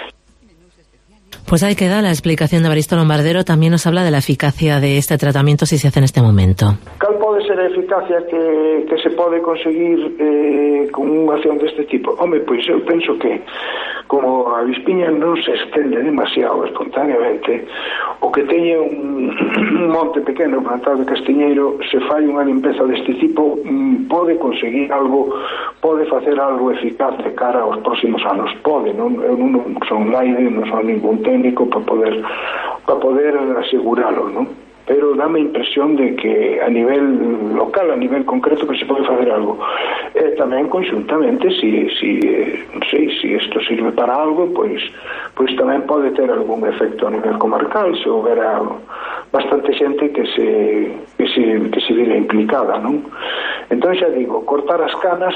Pues ahí queda la explicación de Evaristo Lombardero. También nos habla de la eficacia de este tratamiento si se hace en este momento. Cal pode ser a eficacia que, que se pode conseguir eh, con unha acción deste tipo? Home, pois eu penso que como a avispiña non se estende demasiado espontáneamente, o que teña un, un monte pequeno plantado de castiñeiro, se fai unha limpeza deste tipo, pode conseguir algo, pode facer algo eficaz de cara aos próximos anos. Pode, non, eu non son naide, non son ningún técnico para poder para poder aseguralo, non? Pero dame a impresión de que a nivel local, a nivel concreto, que se pode facer algo. E tamén conxuntamente, si, si, non sei, si isto sirve para algo, pois, pois tamén pode ter algún efecto a nivel comarcal, se houbera bastante xente que se, que se, que se vira implicada, non? Entón, xa digo, cortar as canas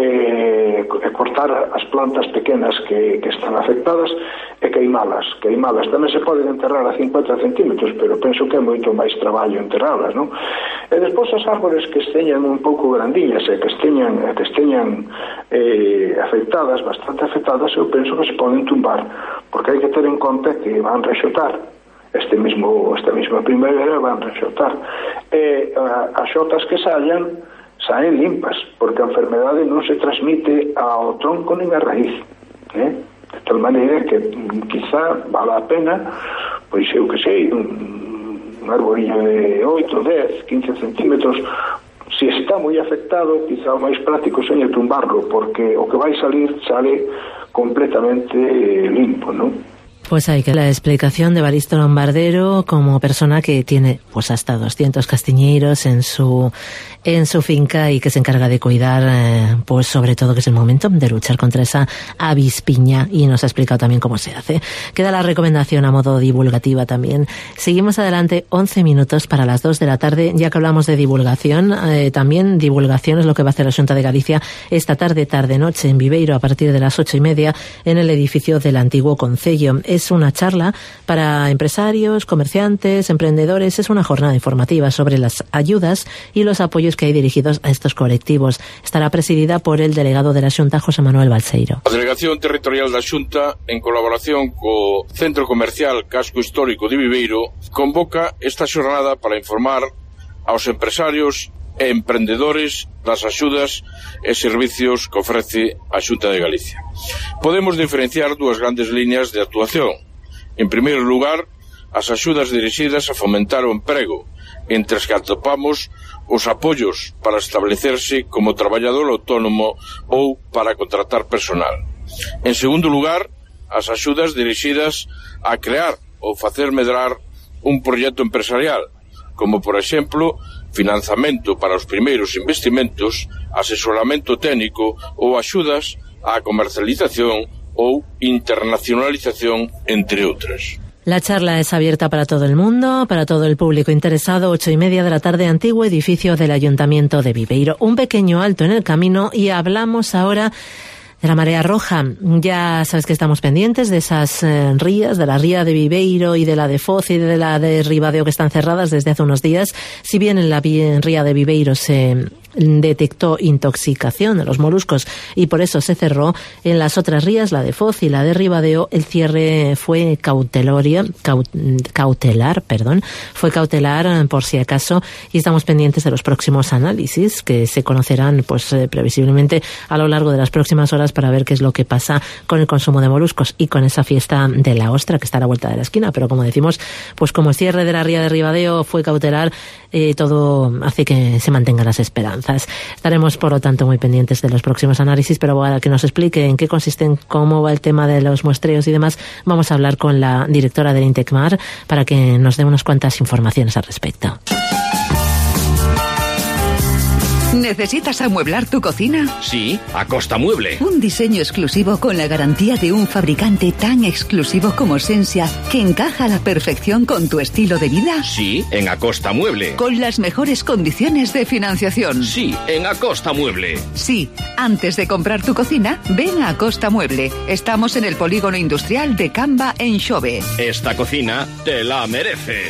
e, e cortar as plantas pequenas que, que están afectadas e queimalas, queimalas. Tamén se poden enterrar a cincuenta centímetros, pero penso que é moito máis traballo enterralas, non? E despois as árbores que esteñan un pouco grandiñas e que esteñan, que esteñan eh, afectadas, bastante afectadas, eu penso que se poden tumbar, porque hai que ter en conta que van rexotar este mismo, esta mesma primavera van rexotar e a, as xotas que sallan saen limpas, porque a enfermedade non se transmite ao tronco nin a raíz, eh? De tal maneira que quizá vale a pena, pois eu que sei, un, un arborillo de oito, dez, quince centímetros, se está moi afectado, quizá o máis práctico seña tumbarlo, porque o que vai salir sale completamente limpo, non? Pues hay que la explicación de Evaristo Lombardero como persona que tiene pues hasta doscientos castiñeiros en su en su finca y que se encarga de cuidar eh, pues sobre todo que es el momento de luchar contra esa avispiña, y nos ha explicado también cómo se hace. Queda la recomendación a modo divulgativa también. Seguimos adelante, once minutos para las dos de la tarde, ya que hablamos de divulgación, eh, también divulgación es lo que va a hacer la Xunta de Galicia esta tarde, tarde-noche en Viveiro a partir de las ocho y media en el edificio del antiguo concello. Es una charla para empresarios, comerciantes, emprendedores. Es una jornada informativa sobre las ayudas y los apoyos que hay dirigidos a estos colectivos. Estará presidida por el delegado de la Xunta, José Manuel Balseiro. A Delegación Territorial da Xunta, en colaboración co Centro Comercial Casco Histórico de Viveiro, convoca esta xornada para informar aos empresarios e emprendedores das axudas e servicios que ofrece a Xunta de Galicia. Podemos diferenciar dúas grandes liñas de actuación. En primeiro lugar, as axudas dirixidas a fomentar o emprego, entre as que atopamos os apoios para establecerse como traballador autónomo ou para contratar personal. En segundo lugar, as axudas dirixidas a crear ou facer medrar un proxecto empresarial, como por exemplo, financiamento para os primeiros investimentos, asesoramento técnico ou axudas á comercialización ou internacionalización, entre outras. La charla es abierta para todo el mundo, para todo el público interesado. Ocho y media de la tarde, antiguo edificio del Ayuntamiento de Viveiro. Un pequeño alto en el camino y hablamos ahora de la marea roja. Ya sabes que estamos pendientes de esas eh, rías, de la ría de Viveiro y de la de Foz y de la de Ribadeo, que están cerradas desde hace unos días. Si bien en la ría de Viveiro se detectó intoxicación de los moluscos y por eso se cerró. En las otras rías, la de Foz y la de Ribadeo, el cierre fue cautelorio, caut, cautelar, perdón, fue cautelar por si acaso, y estamos pendientes de los próximos análisis que se conocerán pues eh, previsiblemente a lo largo de las próximas horas para ver qué es lo que pasa con el consumo de moluscos y con esa fiesta de la ostra que está a la vuelta de la esquina. Pero como decimos, pues como el cierre de la ría de Ribadeo fue cautelar, eh, todo hace que se mantengan las esperanzas. Estaremos, por lo tanto, muy pendientes de los próximos análisis, pero para que nos explique en qué consisten, cómo va el tema de los muestreos y demás, vamos a hablar con la directora del INTECMAR para que nos dé unas cuantas informaciones al respecto. ¿Necesitas amueblar tu cocina? Sí, Acosta Mueble. Un diseño exclusivo con la garantía de un fabricante tan exclusivo como Sensia, que encaja a la perfección con tu estilo de vida. Sí, en Acosta Mueble. Con las mejores condiciones de financiación. Sí, en Acosta Mueble. Sí, antes de comprar tu cocina, ven a Acosta Mueble. Estamos en el polígono industrial de Camba, en Xove. Esta cocina te la mereces.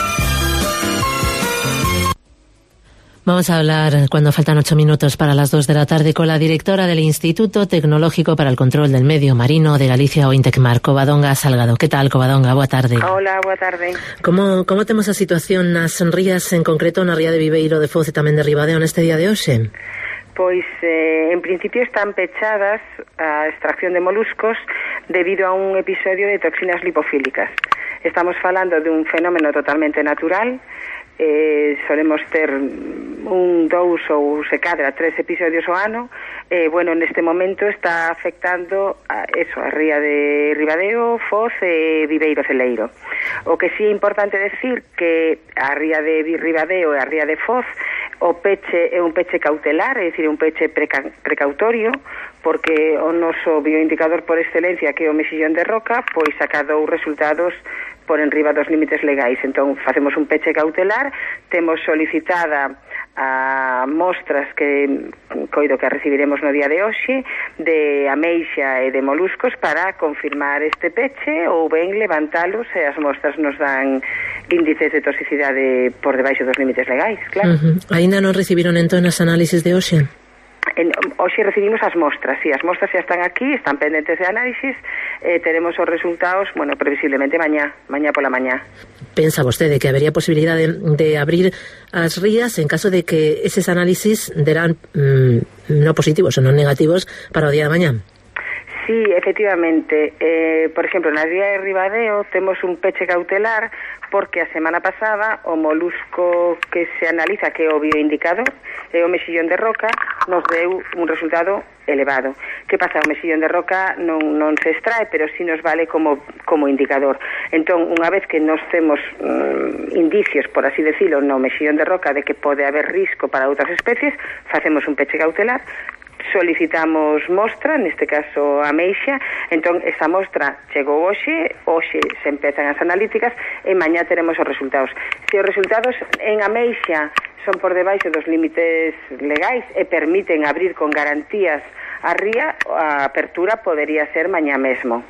Vamos a hablar, cuando faltan ocho minutos para las dos de la tarde, con la directora del Instituto Tecnológico para el Control del Medio Marino de Galicia, o INTECMAR, Covadonga Salgado. Que tal, Covadonga? Boa tarde. Hola, boa tarde. Como, como temos a situación nas rías, en concreto na ría de Viveiro, de Foz e tamén de Ribadeo neste día de hoxe? Pois, eh, en principio están pechadas a extracción de moluscos debido a un episodio de toxinas lipofílicas. Estamos falando de un fenómeno totalmente natural. Eh, solemos ter un, dous ou se cadra tres episodios ao ano. Eh, bueno, neste momento está afectando a eso, a ría de Ribadeo, Foz e Viveiro Celeiro. O que sí é importante decir que a ría de Ribadeo e a ría de Foz o peche é un peche cautelar, é dicir, un peche preca, precautorio, porque o noso bioindicador por excelencia, que é o mexillón de roca, pois sacadou resultados por enriba dos límites legais. Entón, facemos un peche cautelar, temos solicitada a mostras que coido que recibiremos no día de hoxe de ameixa e de moluscos para confirmar este peche ou ben levantalos e as mostras nos dan índices de toxicidade por debaixo dos límites legais, claro. Uh-huh. Ainda non recibiron entón as análisis de hoxe? En, hoxe recibimos as mostras, sí, as mostras xa están aquí, están pendentes de análisis, eh, teremos os resultados, bueno, previsiblemente mañá, mañá pola mañá. Pensa vostede que habería posibilidad de, de abrir as rías en caso de que eses análisis derán mmm, no positivos ou non negativos para o día de mañá? Sí, efectivamente. Eh, por exemplo, na ría de Ribadeo temos un peche cautelar porque a semana pasada o molusco que se analiza, que é o bioindicador, é o mexillón de roca, nos deu un resultado elevado. Que pasa? O mexillón de roca non, non se extrae, pero sí nos vale como, como indicador. Entón, unha vez que nos temos um, indicios, por así decirlo, no mexillón de roca de que pode haber risco para outras especies, facemos un peche cautelar, solicitamos mostra, neste caso ameixa, entón esa mostra chegou hoxe, hoxe se empezan as analíticas e mañá teremos os resultados. Se os resultados en ameixa son por debaixo dos límites legais e permiten abrir con garantías a ría, a apertura podería ser mañá mesmo.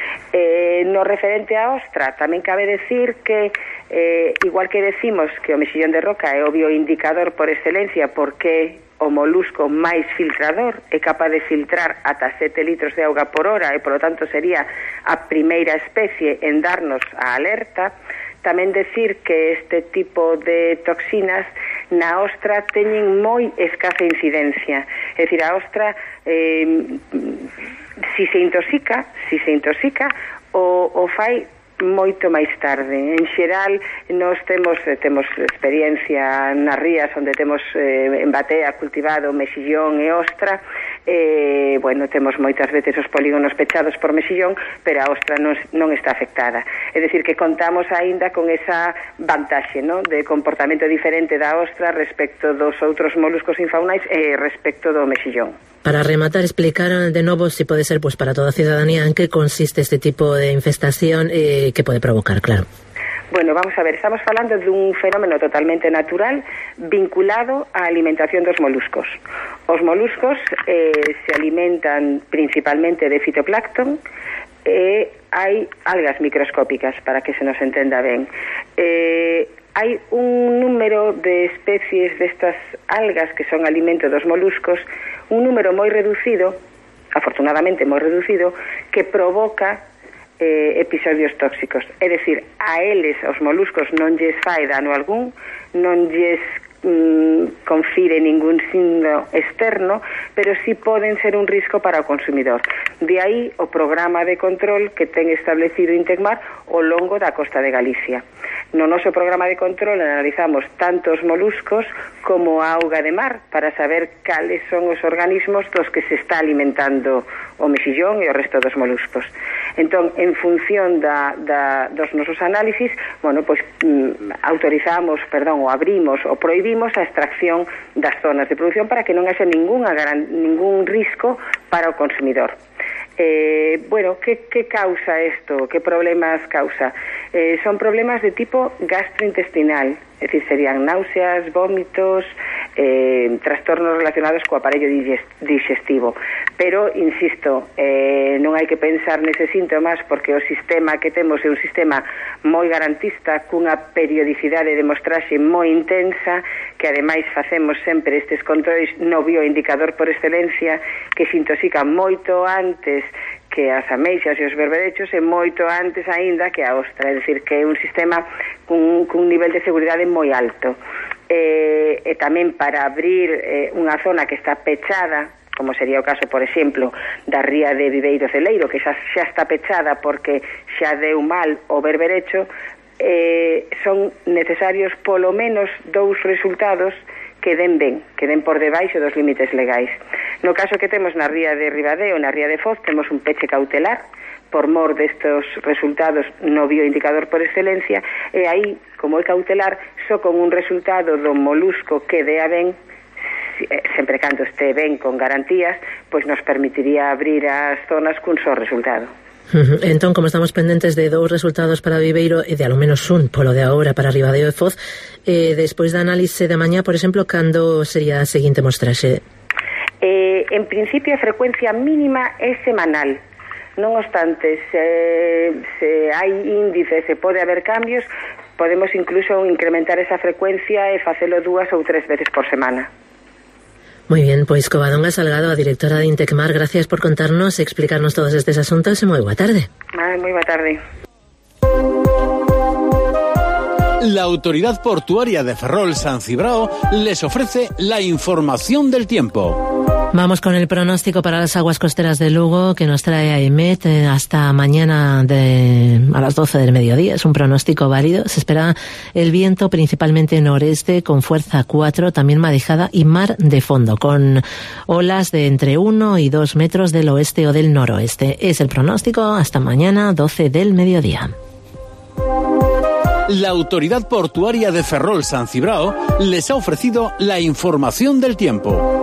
Eh, no referente a ostra, tamén cabe decir que eh, igual que decimos que o mexillón de roca é o bioindicador por excelencia porque o molusco máis filtrador, é capaz de filtrar ata sete litros de auga por hora e, polo tanto, sería a primeira especie en darnos a alerta. Tamén decir que este tipo de toxinas na ostra teñen moi escasa incidencia. É dicir, a ostra, eh, si se intoxica, si se intoxica, o, o fai moito máis tarde. En xeral, nós temos temos experiencia nas rías onde temos eh, en batea cultivado mexillón e ostra, e, bueno, temos moitas veces os polígonos pechados por mexillón, pero a ostra non, non está afectada. É dicir, que contamos aínda con esa vantaxe, ¿no?, de comportamento diferente da ostra respecto dos outros moluscos infaunais e respecto do mexillón. Para rematar, explicar de novo, si pode ser pues para toda a ciudadanía, en que consiste este tipo de infestación eh, que pode provocar, claro. Bueno, vamos a ver, estamos falando dun fenómeno totalmente natural vinculado á alimentación dos moluscos. Os moluscos eh, se alimentan principalmente de fitoplancton e hai algas microscópicas, para que se nos entenda ben. Eh, hai un número de especies destas algas que son alimento dos moluscos, un número moi reducido, afortunadamente moi reducido, que provoca eh, episodios tóxicos. É dicir, a eles, aos moluscos, non lles fai dano algún, non lles mm, confire ningún signo externo, pero sí poden ser un risco para o consumidor. De aí o programa de control que ten establecido Intecmar ao longo da costa de Galicia. No noso programa de control analizamos tanto os moluscos como a auga de mar para saber cales son os organismos dos que se está alimentando o mexillón e o resto dos moluscos. Entón, en función da, da, dos nosos análisis, bueno, pois mm, autorizamos, perdón, ou abrimos ou prohibimos a extracción das zonas de produción para que non haxa ningún, ningún risco para o consumidor. Eh, bueno, ¿qué, ¿qué causa esto? ¿Qué problemas causa? Eh, son problemas de tipo gastrointestinal, es decir, serían náuseas, vómitos, eh, trastornos relacionados co aparello digestivo. Pero, insisto, eh, non hai que pensar neses síntomas porque o sistema que temos é un sistema moi garantista, cunha periodicidade de mostraxe moi intensa, que ademais facemos sempre estes controles no bioindicador por excelencia, que se intoxica moito antes que as ameixas e os berberechos e moito antes aínda que a ostra, é dicir, que é un sistema cun, cun nivel de seguridade moi alto. Eh, e tamén para abrir eh, unha zona que está pechada, como sería o caso, por exemplo, da ría de Viveiro Celeiro, que xa, xa está pechada porque xa deu mal o berberecho, eh, son necesarios polo menos dous resultados que den ben, que den por debaixo dos límites legais. No caso que temos na ría de Ribadeo, na ría de Foz, temos un peche cautelar por mor destos resultados no bioindicador por excelencia, e aí, como é cautelar, só con un resultado do molusco que dea ben, sempre cando este ben con garantías, pois nos permitiría abrir as zonas cun só resultado. Entón, como estamos pendentes de dous resultados para Viveiro e de ao menos un polo de agora para Ribadeo e Foz, eh, despois da análise de mañá, por exemplo, cando sería a seguinte mostraxe? Eh, en principio a frecuencia mínima é semanal. Non obstante, se, se hai índices, se pode haber cambios, podemos incluso incrementar esa frecuencia e facelo dúas ou tres veces por semana. Muy bien, pois Covadonga Salgado, a directora de Intecmar, gracias por contarnos e explicarnos todos estes asuntos e moi boa tarde. Ah, moi boa tarde. La Autoridad Portuaria de Ferrol San Cibrao les ofrece la información del tiempo. Vamos con el pronóstico para las aguas costeras de Lugo que nos trae AEMET hasta mañana de, a las doce del mediodía. Es un pronóstico válido. Se espera el viento principalmente noreste con fuerza cuatro, también marejada y mar de fondo, con olas de entre uno y dos metros del oeste o del noroeste. Es el pronóstico hasta mañana doce del mediodía. La Autoridad Portuaria de Ferrol San Cibrao les ha ofrecido la información del tiempo.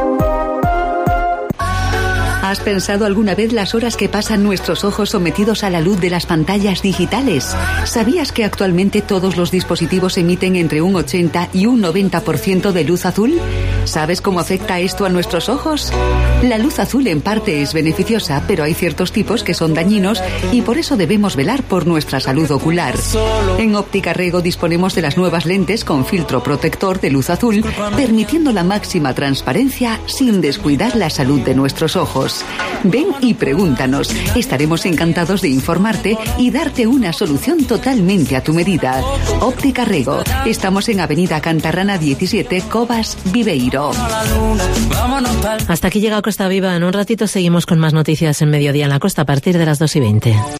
¿Has pensado alguna vez las horas que pasan nuestros ojos sometidos a la luz de las pantallas digitales? ¿Sabías que actualmente todos los dispositivos emiten entre un ochenta y un noventa por ciento de luz azul? ¿Sabes cómo afecta esto a nuestros ojos? La luz azul en parte es beneficiosa, pero hay ciertos tipos que son dañinos y por eso debemos velar por nuestra salud ocular. En Óptica Rego disponemos de las nuevas lentes con filtro protector de luz azul, permitiendo la máxima transparencia sin descuidar la salud de nuestros ojos. Ven y pregúntanos. Estaremos encantados de informarte y darte una solución totalmente a tu medida. Óptica Rego. Estamos en Avenida Cantarrana diecisiete, Cobas, Viveiro. Hasta aquí llega Costa Viva. En un ratito seguimos con más noticias en Mediodía en la Costa a partir de las dos y veinte.